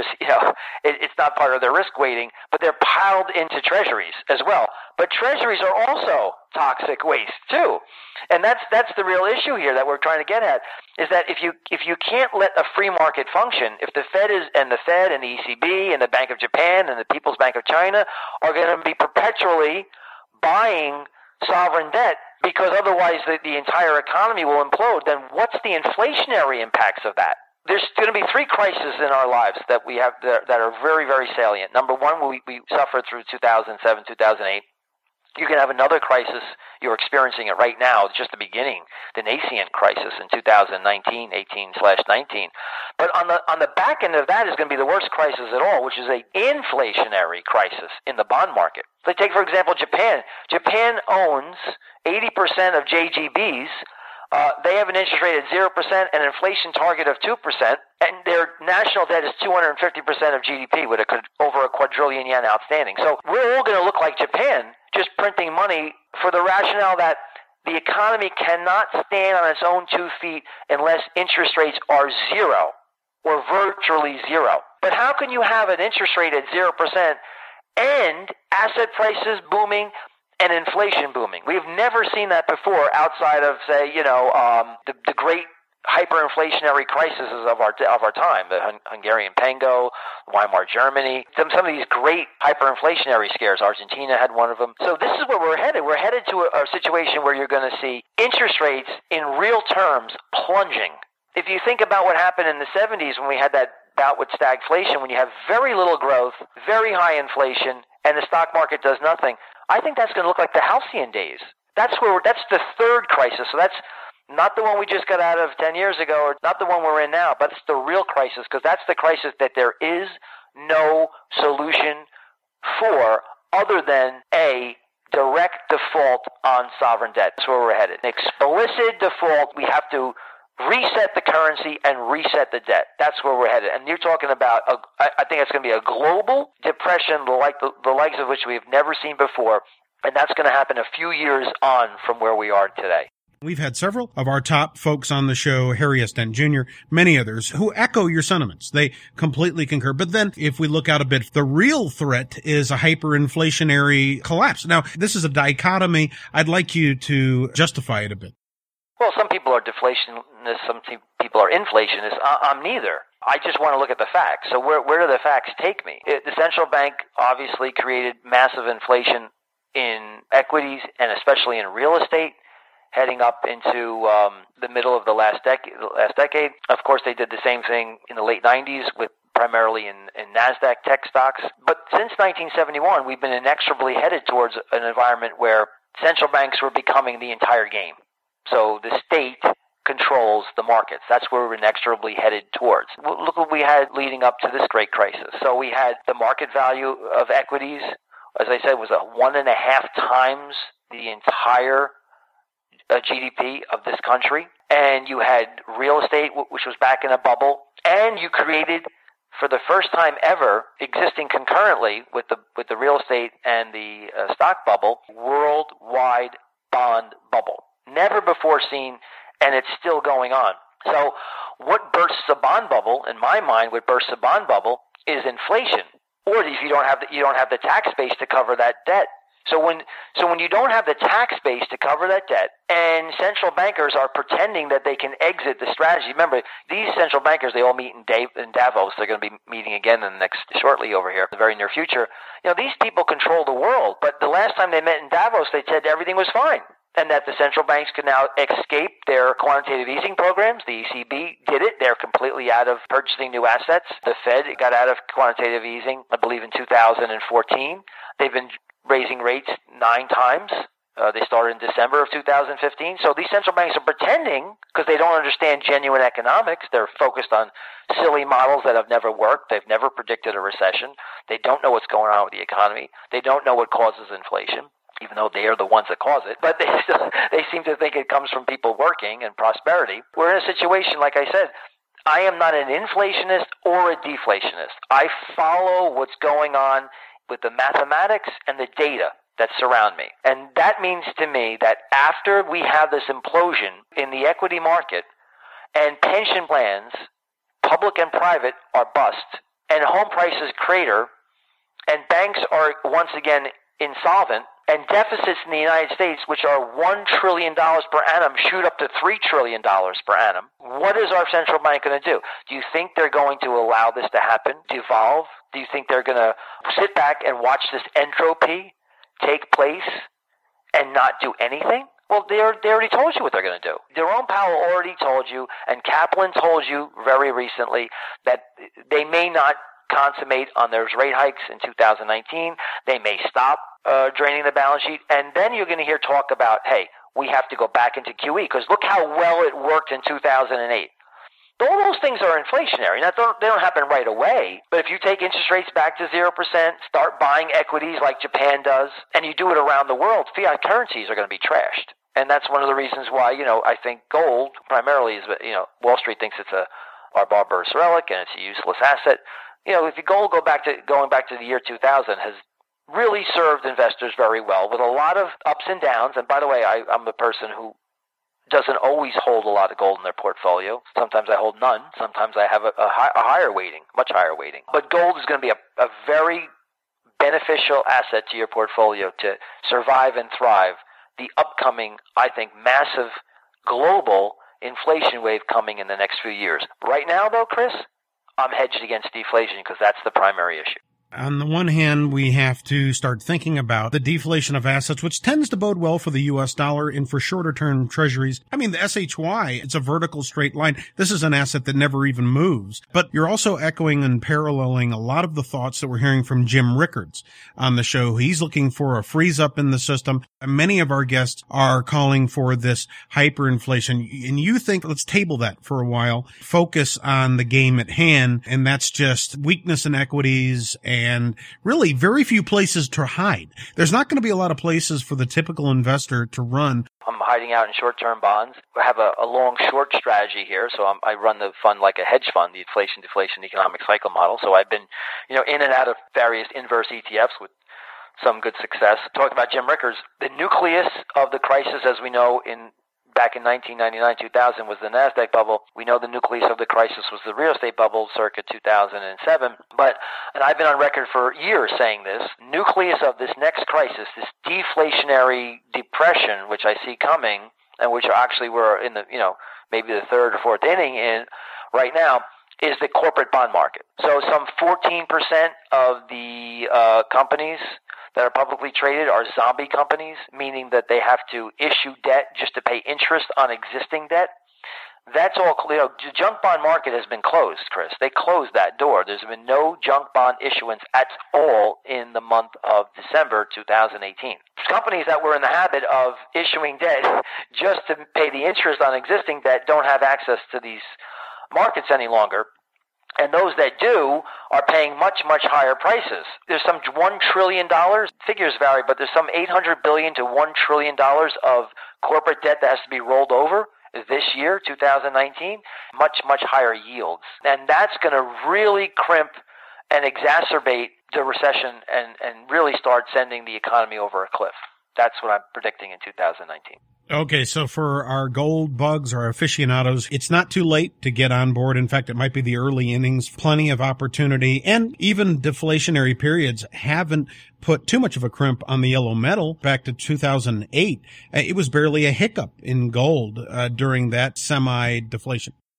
it's not part of their risk weighting, but they're piled into treasuries as well. But treasuries are also toxic waste too. And that's the real issue here that we're trying to get at, is that if you can't let a free market function, if the Fed and the ECB and the Bank of Japan and the People's Bank of China are going to be perpetually buying sovereign debt, because otherwise the entire economy will implode, then what's the inflationary impacts of that? There's going to be three crises in our lives that we have that are very, very salient. Number one, we suffered through 2007, 2008. You can have another crisis. You're experiencing it right now. It's just the beginning, the nascent crisis in 2019, 18/19. But on the back end of that is going to be the worst crisis at all, which is an inflationary crisis in the bond market. So take, for example, Japan. Japan owns 80% of JGBs. They have an interest rate at 0%, an inflation target of 2%, and their national debt is 250% of GDP with over a quadrillion yen outstanding. So we're all going to look like Japan, just printing money for the rationale that the economy cannot stand on its own 2 feet unless interest rates are zero or virtually zero. But how can you have an interest rate at 0% and asset prices booming and inflation booming? We've never seen that before outside of, say, the great hyperinflationary crises of our time, the Hungarian Pango, Weimar Germany, some of these great hyperinflationary scares. Argentina had one of them. So this is where we're headed. We're headed to a situation where you're going to see interest rates in real terms plunging. If you think about what happened in the 70s when we had that bout with stagflation, when you have very little growth, very high inflation, and the stock market does nothing, I think that's going to look like the halcyon days. That's the third crisis. So that's not the one we just got out of 10 years ago, or not the one we're in now, but it's the real crisis, because that's the crisis that there is no solution for other than a direct default on sovereign debt. That's where we're headed. An explicit default. We have to reset the currency and reset the debt. That's where we're headed. And you're talking about, I think it's going to be a global depression like the likes of which we have never seen before. And that's going to happen a few years on from where we are today. We've had several of our top folks on the show, Harry S. Dent Jr., many others, who echo your sentiments. They completely concur. But then if we look out a bit, the real threat is a hyperinflationary collapse. Now, this is a dichotomy. I'd like you to justify it a bit. Well, some people are deflationists, some people are inflationists. I'm neither. I just want to look at the facts. So where do the facts take me? The central bank obviously created massive inflation in equities and especially in real estate, heading up into the middle of the last decade. Of course, they did the same thing in the late 90s with primarily in NASDAQ tech stocks. But since 1971, we've been inexorably headed towards an environment where central banks were becoming the entire game. So the state controls the markets. That's where we're inexorably headed towards. Look what we had leading up to this great crisis. So we had the market value of equities, as I said, was 1.5 times the entire GDP of this country. And you had real estate, which was back in a bubble. And you created, for the first time ever, existing concurrently with the real estate and the stock bubble, worldwide bond bubble. Never before seen, and it's still going on. So what bursts a bond bubble, in my mind, what bursts a bond bubble is inflation. Or if you don't have the tax base to cover that debt. So when you don't have the tax base to cover that debt, and central bankers are pretending that they can exit the strategy. Remember, these central bankers, they all meet in Davos. They're going to be meeting again shortly over here, in the very near future. These people control the world. But the last time they met in Davos, they said everything was fine. and that the central banks can now escape their quantitative easing programs. The ECB did it. They're completely out of purchasing new assets. The Fed got out of quantitative easing, I believe, in 2014. They've been raising rates 9 times. They started in December of 2015. So these central banks are pretending, because they don't understand genuine economics. They're focused on silly models that have never worked. They've never predicted a recession. They don't know what's going on with the economy. They don't know what causes inflation, even though they are the ones that cause it. But they seem to think it comes from people working and prosperity. We're in a situation, like I said, I am not an inflationist or a deflationist. I follow what's going on with the mathematics and the data that surround me. And that means to me that after we have this implosion in the equity market and pension plans, public and private, are bust, and home prices crater, and banks are once again insolvent, and deficits in the United States, which are $1 trillion per annum, shoot up to $3 trillion per annum, what is our central bank going to do? Do you think they're going to allow this to happen, to evolve? Do you think they're going to sit back and watch this entropy take place and not do anything? Well, they already told you what they're going to do. Jerome Powell already told you, and Kaplan told you very recently, that they may not consummate on their rate hikes in 2019. They may stop draining the balance sheet, and then you're going to hear talk about, hey, we have to go back into QE, because look how well it worked in 2008. All those things are inflationary. Now, they don't happen right away, but if you take interest rates back to 0%, start buying equities like Japan does, and you do it around the world, fiat currencies are going to be trashed. And that's one of the reasons why, I think gold primarily is, Wall Street thinks it's our barbarous relic and it's a useless asset. If you going back to the year 2000 has really served investors very well with a lot of ups and downs. And by the way, I'm the person who doesn't always hold a lot of gold in their portfolio. Sometimes I hold none. Sometimes I have a higher weighting, much higher weighting. But gold is going to be a very beneficial asset to your portfolio to survive and thrive the upcoming, I think, massive global inflation wave coming in the next few years. Right now, though, Chris, I'm hedged against deflation because that's the primary issue. On the one hand, we have to start thinking about the deflation of assets, which tends to bode well for the U.S. dollar and for shorter-term treasuries. I mean, the SHY, it's a vertical straight line. This is an asset that never even moves. But you're also echoing and paralleling a lot of the thoughts that we're hearing from Jim Rickards on the show. He's looking for a freeze-up in the system. And many of our guests are calling for this hyperinflation. And you think, let's table that for a while, focus on the game at hand, and that's just weakness in equities and really very few places to hide. There's not going to be a lot of places for the typical investor to run. I'm hiding out in short-term bonds. I have a long-short strategy here, so I run the fund like a hedge fund, the inflation-deflation economic cycle model. So I've been, in and out of various inverse ETFs with some good success. Talking about Jim Rickards, the nucleus of the crisis, as we know, back in 1999-2000 was the NASDAQ bubble. We know the nucleus of the crisis was the real estate bubble circa 2007. And I've been on record for years saying this, nucleus of this next crisis, this deflationary depression, which I see coming, and which actually we're in the, maybe the third or fourth inning in right now, is the corporate bond market. So some 14% of the companies that are publicly traded are zombie companies, meaning that they have to issue debt just to pay interest on existing debt. That's all clear. The junk bond market has been closed, Chris. They closed that door. There's been no junk bond issuance at all in the month of December 2018. Companies that were in the habit of issuing debt just to pay the interest on existing debt don't have access to these markets any longer. And those that do are paying much, much higher prices. There's some $1 trillion, figures vary, but there's some $800 billion to $1 trillion of corporate debt that has to be rolled over this year, 2019, much, much higher yields. And that's going to really crimp and exacerbate the recession and really start sending the economy over a cliff. That's what I'm predicting in 2019. Okay, so for our gold bugs, our aficionados, it's not too late to get on board. In fact, it might be the early innings, plenty of opportunity, and even deflationary periods haven't put too much of a crimp on the yellow metal. Back to 2008, it was barely a hiccup in gold during that semi-deflation.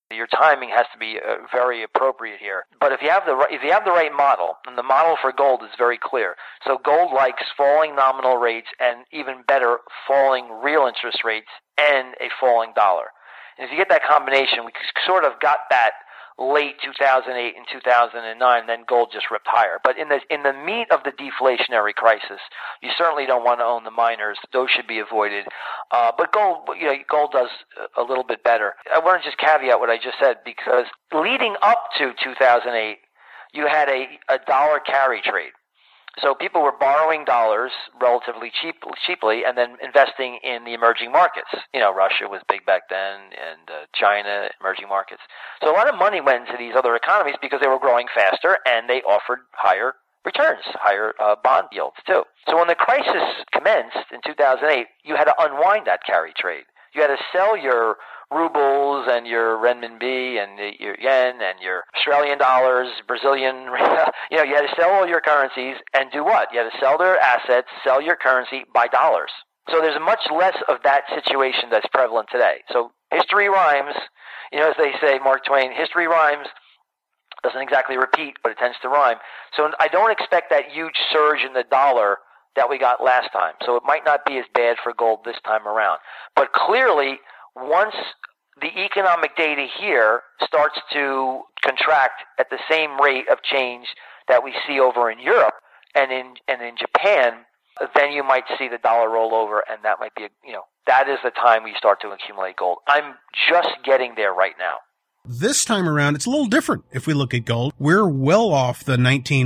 Your timing has to be very appropriate here. But if you have the right model, and the model for gold is very clear. So gold likes falling nominal rates, and even better, falling real interest rates and a falling dollar. And if you get that combination, we sort of got that late 2008 and 2009, then gold just ripped higher. But in the meat of the deflationary crisis, you certainly don't want to own the miners. Those should be avoided. But gold does a little bit better. I want to just caveat what I just said, because leading up to 2008, you had a dollar carry trade. So people were borrowing dollars relatively cheaply and then investing in the emerging markets. Russia was big back then, and China, emerging markets. So a lot of money went into these other economies because they were growing faster and they offered higher returns, higher bond yields too. So when the crisis commenced in 2008, you had to unwind that carry trade. You had to sell your rubles and your renminbi and your yen and your Australian dollars, Brazilian, you had to sell all your currencies and do what? You had to sell their assets, sell your currency, buy dollars. So there's much less of that situation that's prevalent today. So history rhymes, as they say, Mark Twain, history rhymes, doesn't exactly repeat, but it tends to rhyme. So I don't expect that huge surge in the dollar that we got last time. So it might not be as bad for gold this time around. But clearly, once the economic data here starts to contract at the same rate of change that we see over in Europe and in Japan, then you might see the dollar roll over, and that might be that is the time we start to accumulate gold. I'm just getting there right now. This time around, it's a little different. If we look at gold, we're well off the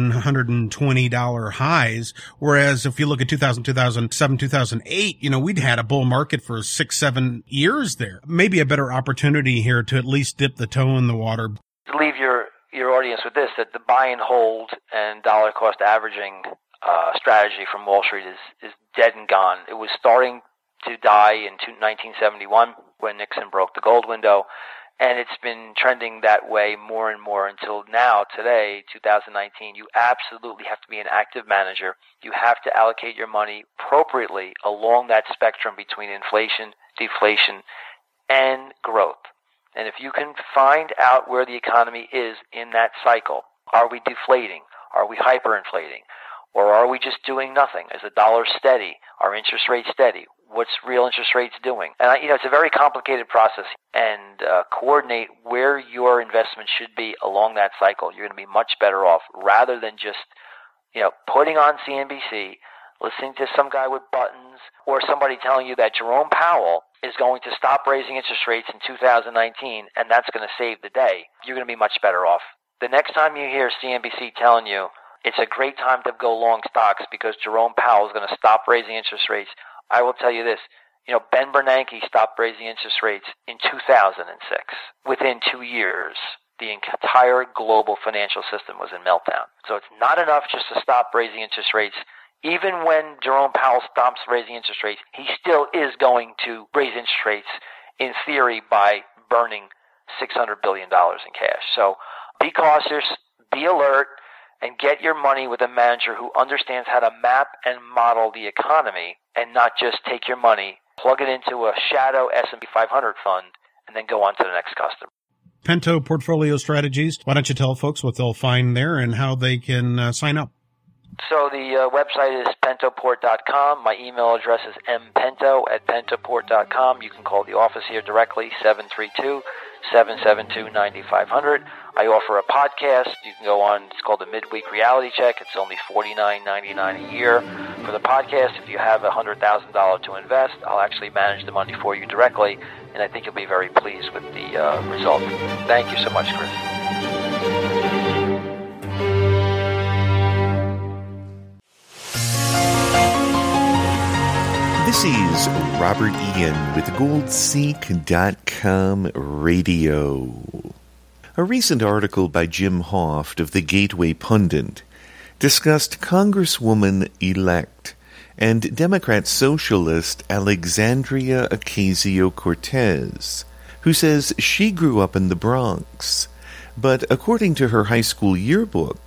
$1,920 highs. Whereas if you look at 2007, 2008, we'd had a bull market for 6-7 years there. Maybe a better opportunity here to at least dip the toe in the water. Leave your audience with this, that the buy and hold and dollar cost averaging strategy from Wall Street is dead and gone. It was starting to die in 1971 when Nixon broke the gold window. And it's been trending that way more and more until now, today, 2019. You absolutely have to be an active manager. You have to allocate your money appropriately along that spectrum between inflation, deflation, and growth. And if you can find out where the economy is in that cycle, are we deflating? Are we hyperinflating? Or are we just doing nothing? Is the dollar steady? Are interest rates steady? What's real interest rates doing? And it's a very complicated process. And coordinate where your investment should be along that cycle. You're going to be much better off rather than just, putting on CNBC, listening to some guy with buttons, or somebody telling you that Jerome Powell is going to stop raising interest rates in 2019, and that's going to save the day. You're going to be much better off. The next time you hear CNBC telling you it's a great time to go long stocks because Jerome Powell is going to stop raising interest rates, I will tell you this. Ben Bernanke stopped raising interest rates in 2006. Within 2 years, the entire global financial system was in meltdown. So it's not enough just to stop raising interest rates. Even when Jerome Powell stops raising interest rates, he still is going to raise interest rates, in theory, by burning $600 billion in cash. So be cautious, be alert, and get your money with a manager who understands how to map and model the economy and not just take your money, plug it into a shadow S&P 500 fund, and then go on to the next customer. Pento Portfolio Strategies. Why don't you tell folks what they'll find there and how they can sign up? So the website is pentoport.com. My email address is mpento@pentoport.com. You can call the office here directly, 732-772-9500. I offer a podcast. You can go on. It's called the Midweek Reality Check. It's only $49.99 a year for the podcast. If you have $100,000 to invest, I'll actually manage the money for you directly, and I think you'll be very pleased with the result. Thank you so much, Chris. This is Robert Ian with GoldSeek.com Radio. A recent article by Jim Hoft of the Gateway Pundit discussed Congresswoman-elect and Democrat socialist Alexandria Ocasio-Cortez, who says she grew up in the Bronx, but according to her high school yearbook,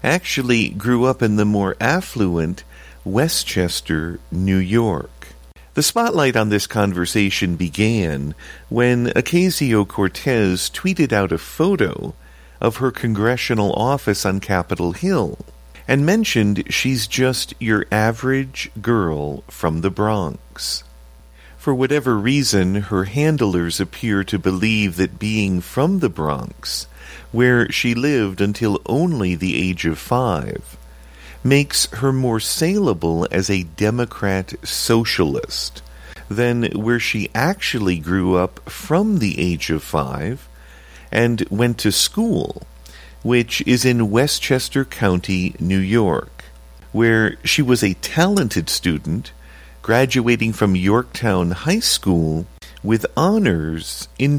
actually grew up in the more affluent Westchester, New York. The spotlight on this conversation began when Ocasio-Cortez tweeted out a photo of her congressional office on Capitol Hill and mentioned she's just your average girl from the Bronx. For whatever reason, her handlers appear to believe that being from the Bronx, where she lived until only the age of 5, makes her more saleable as a Democrat socialist than where she actually grew up from the age of 5 and went to school, which is in Westchester County, New York, where she was a talented student, graduating from Yorktown High School with honors in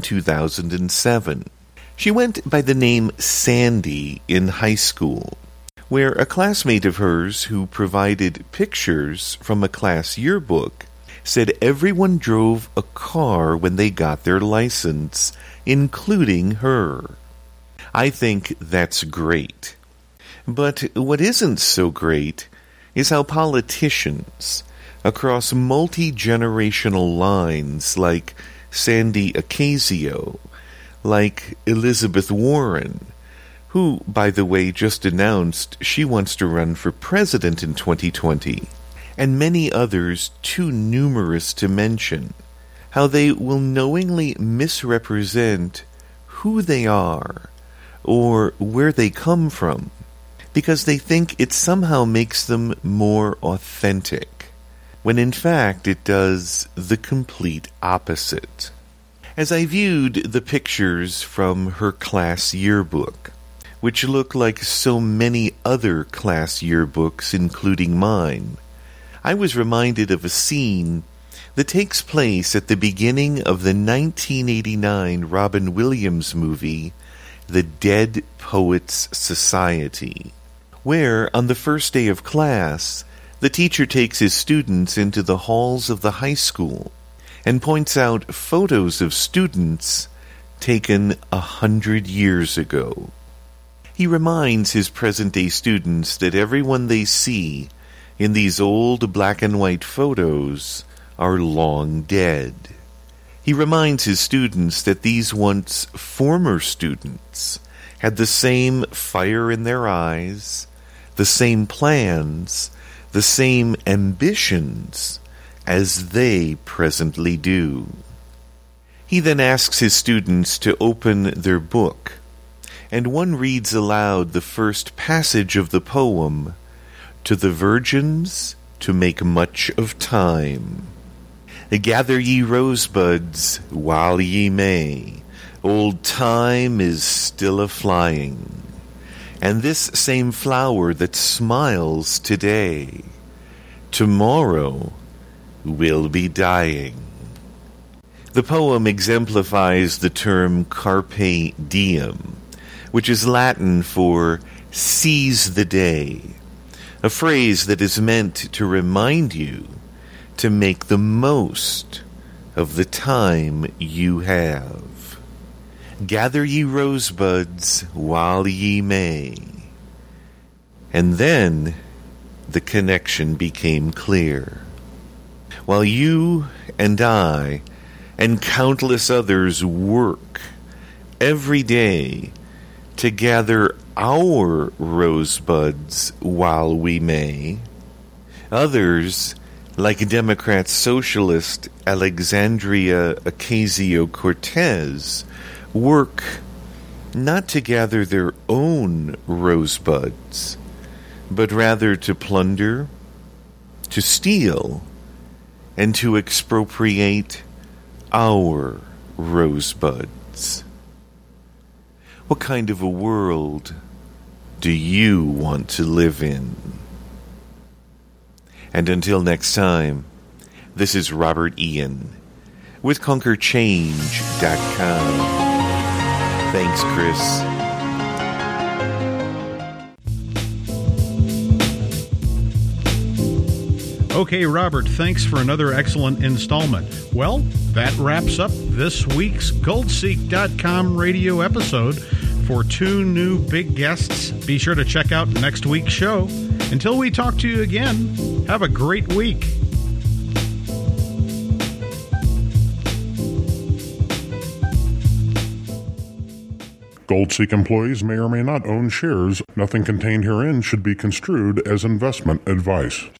2007. She went by the name Sandy in high school, where a classmate of hers who provided pictures from a class yearbook said everyone drove a car when they got their license, including her. I think that's great. But what isn't so great is how politicians across multi-generational lines like Sandy Ocasio, like Elizabeth Warren, who, by the way, just announced she wants to run for president in 2020, and many others too numerous to mention, how they will knowingly misrepresent who they are or where they come from because they think it somehow makes them more authentic, when in fact it does the complete opposite. As I viewed the pictures from her class yearbook, which look like so many other class yearbooks, including mine, I was reminded of a scene that takes place at the beginning of the 1989 Robin Williams movie, The Dead Poets Society, where, on the first day of class, the teacher takes his students into the halls of the high school and points out photos of students taken 100 years ago. He reminds his present-day students that everyone they see in these old black and white photos are long dead. He reminds his students that these once former students had the same fire in their eyes, the same plans, the same ambitions as they presently do. He then asks his students to open their book, and one reads aloud the first passage of the poem, "To the virgins to make much of time. Gather ye rosebuds while ye may, old time is still a-flying, and this same flower that smiles today, tomorrow will be dying." The poem exemplifies the term carpe diem, which is Latin for seize the day, a phrase that is meant to remind you to make the most of the time you have. Gather ye rosebuds while ye may. And then the connection became clear. While you and I and countless others work every day to gather our rosebuds while we may, others, like Democrat socialist Alexandria Ocasio-Cortez, work not to gather their own rosebuds, but rather to plunder, to steal, and to expropriate our rosebuds. What kind of a world do you want to live in? And until next time, this is Robert Ian with ConquerChange.com. Thanks, Chris. Okay, Robert, thanks for another excellent installment. Well, that wraps up this week's GoldSeek.com radio episode. For 2 new big guests, be sure to check out next week's show. Until we talk to you again, have a great week. GoldSeek employees may or may not own shares. Nothing contained herein should be construed as investment advice.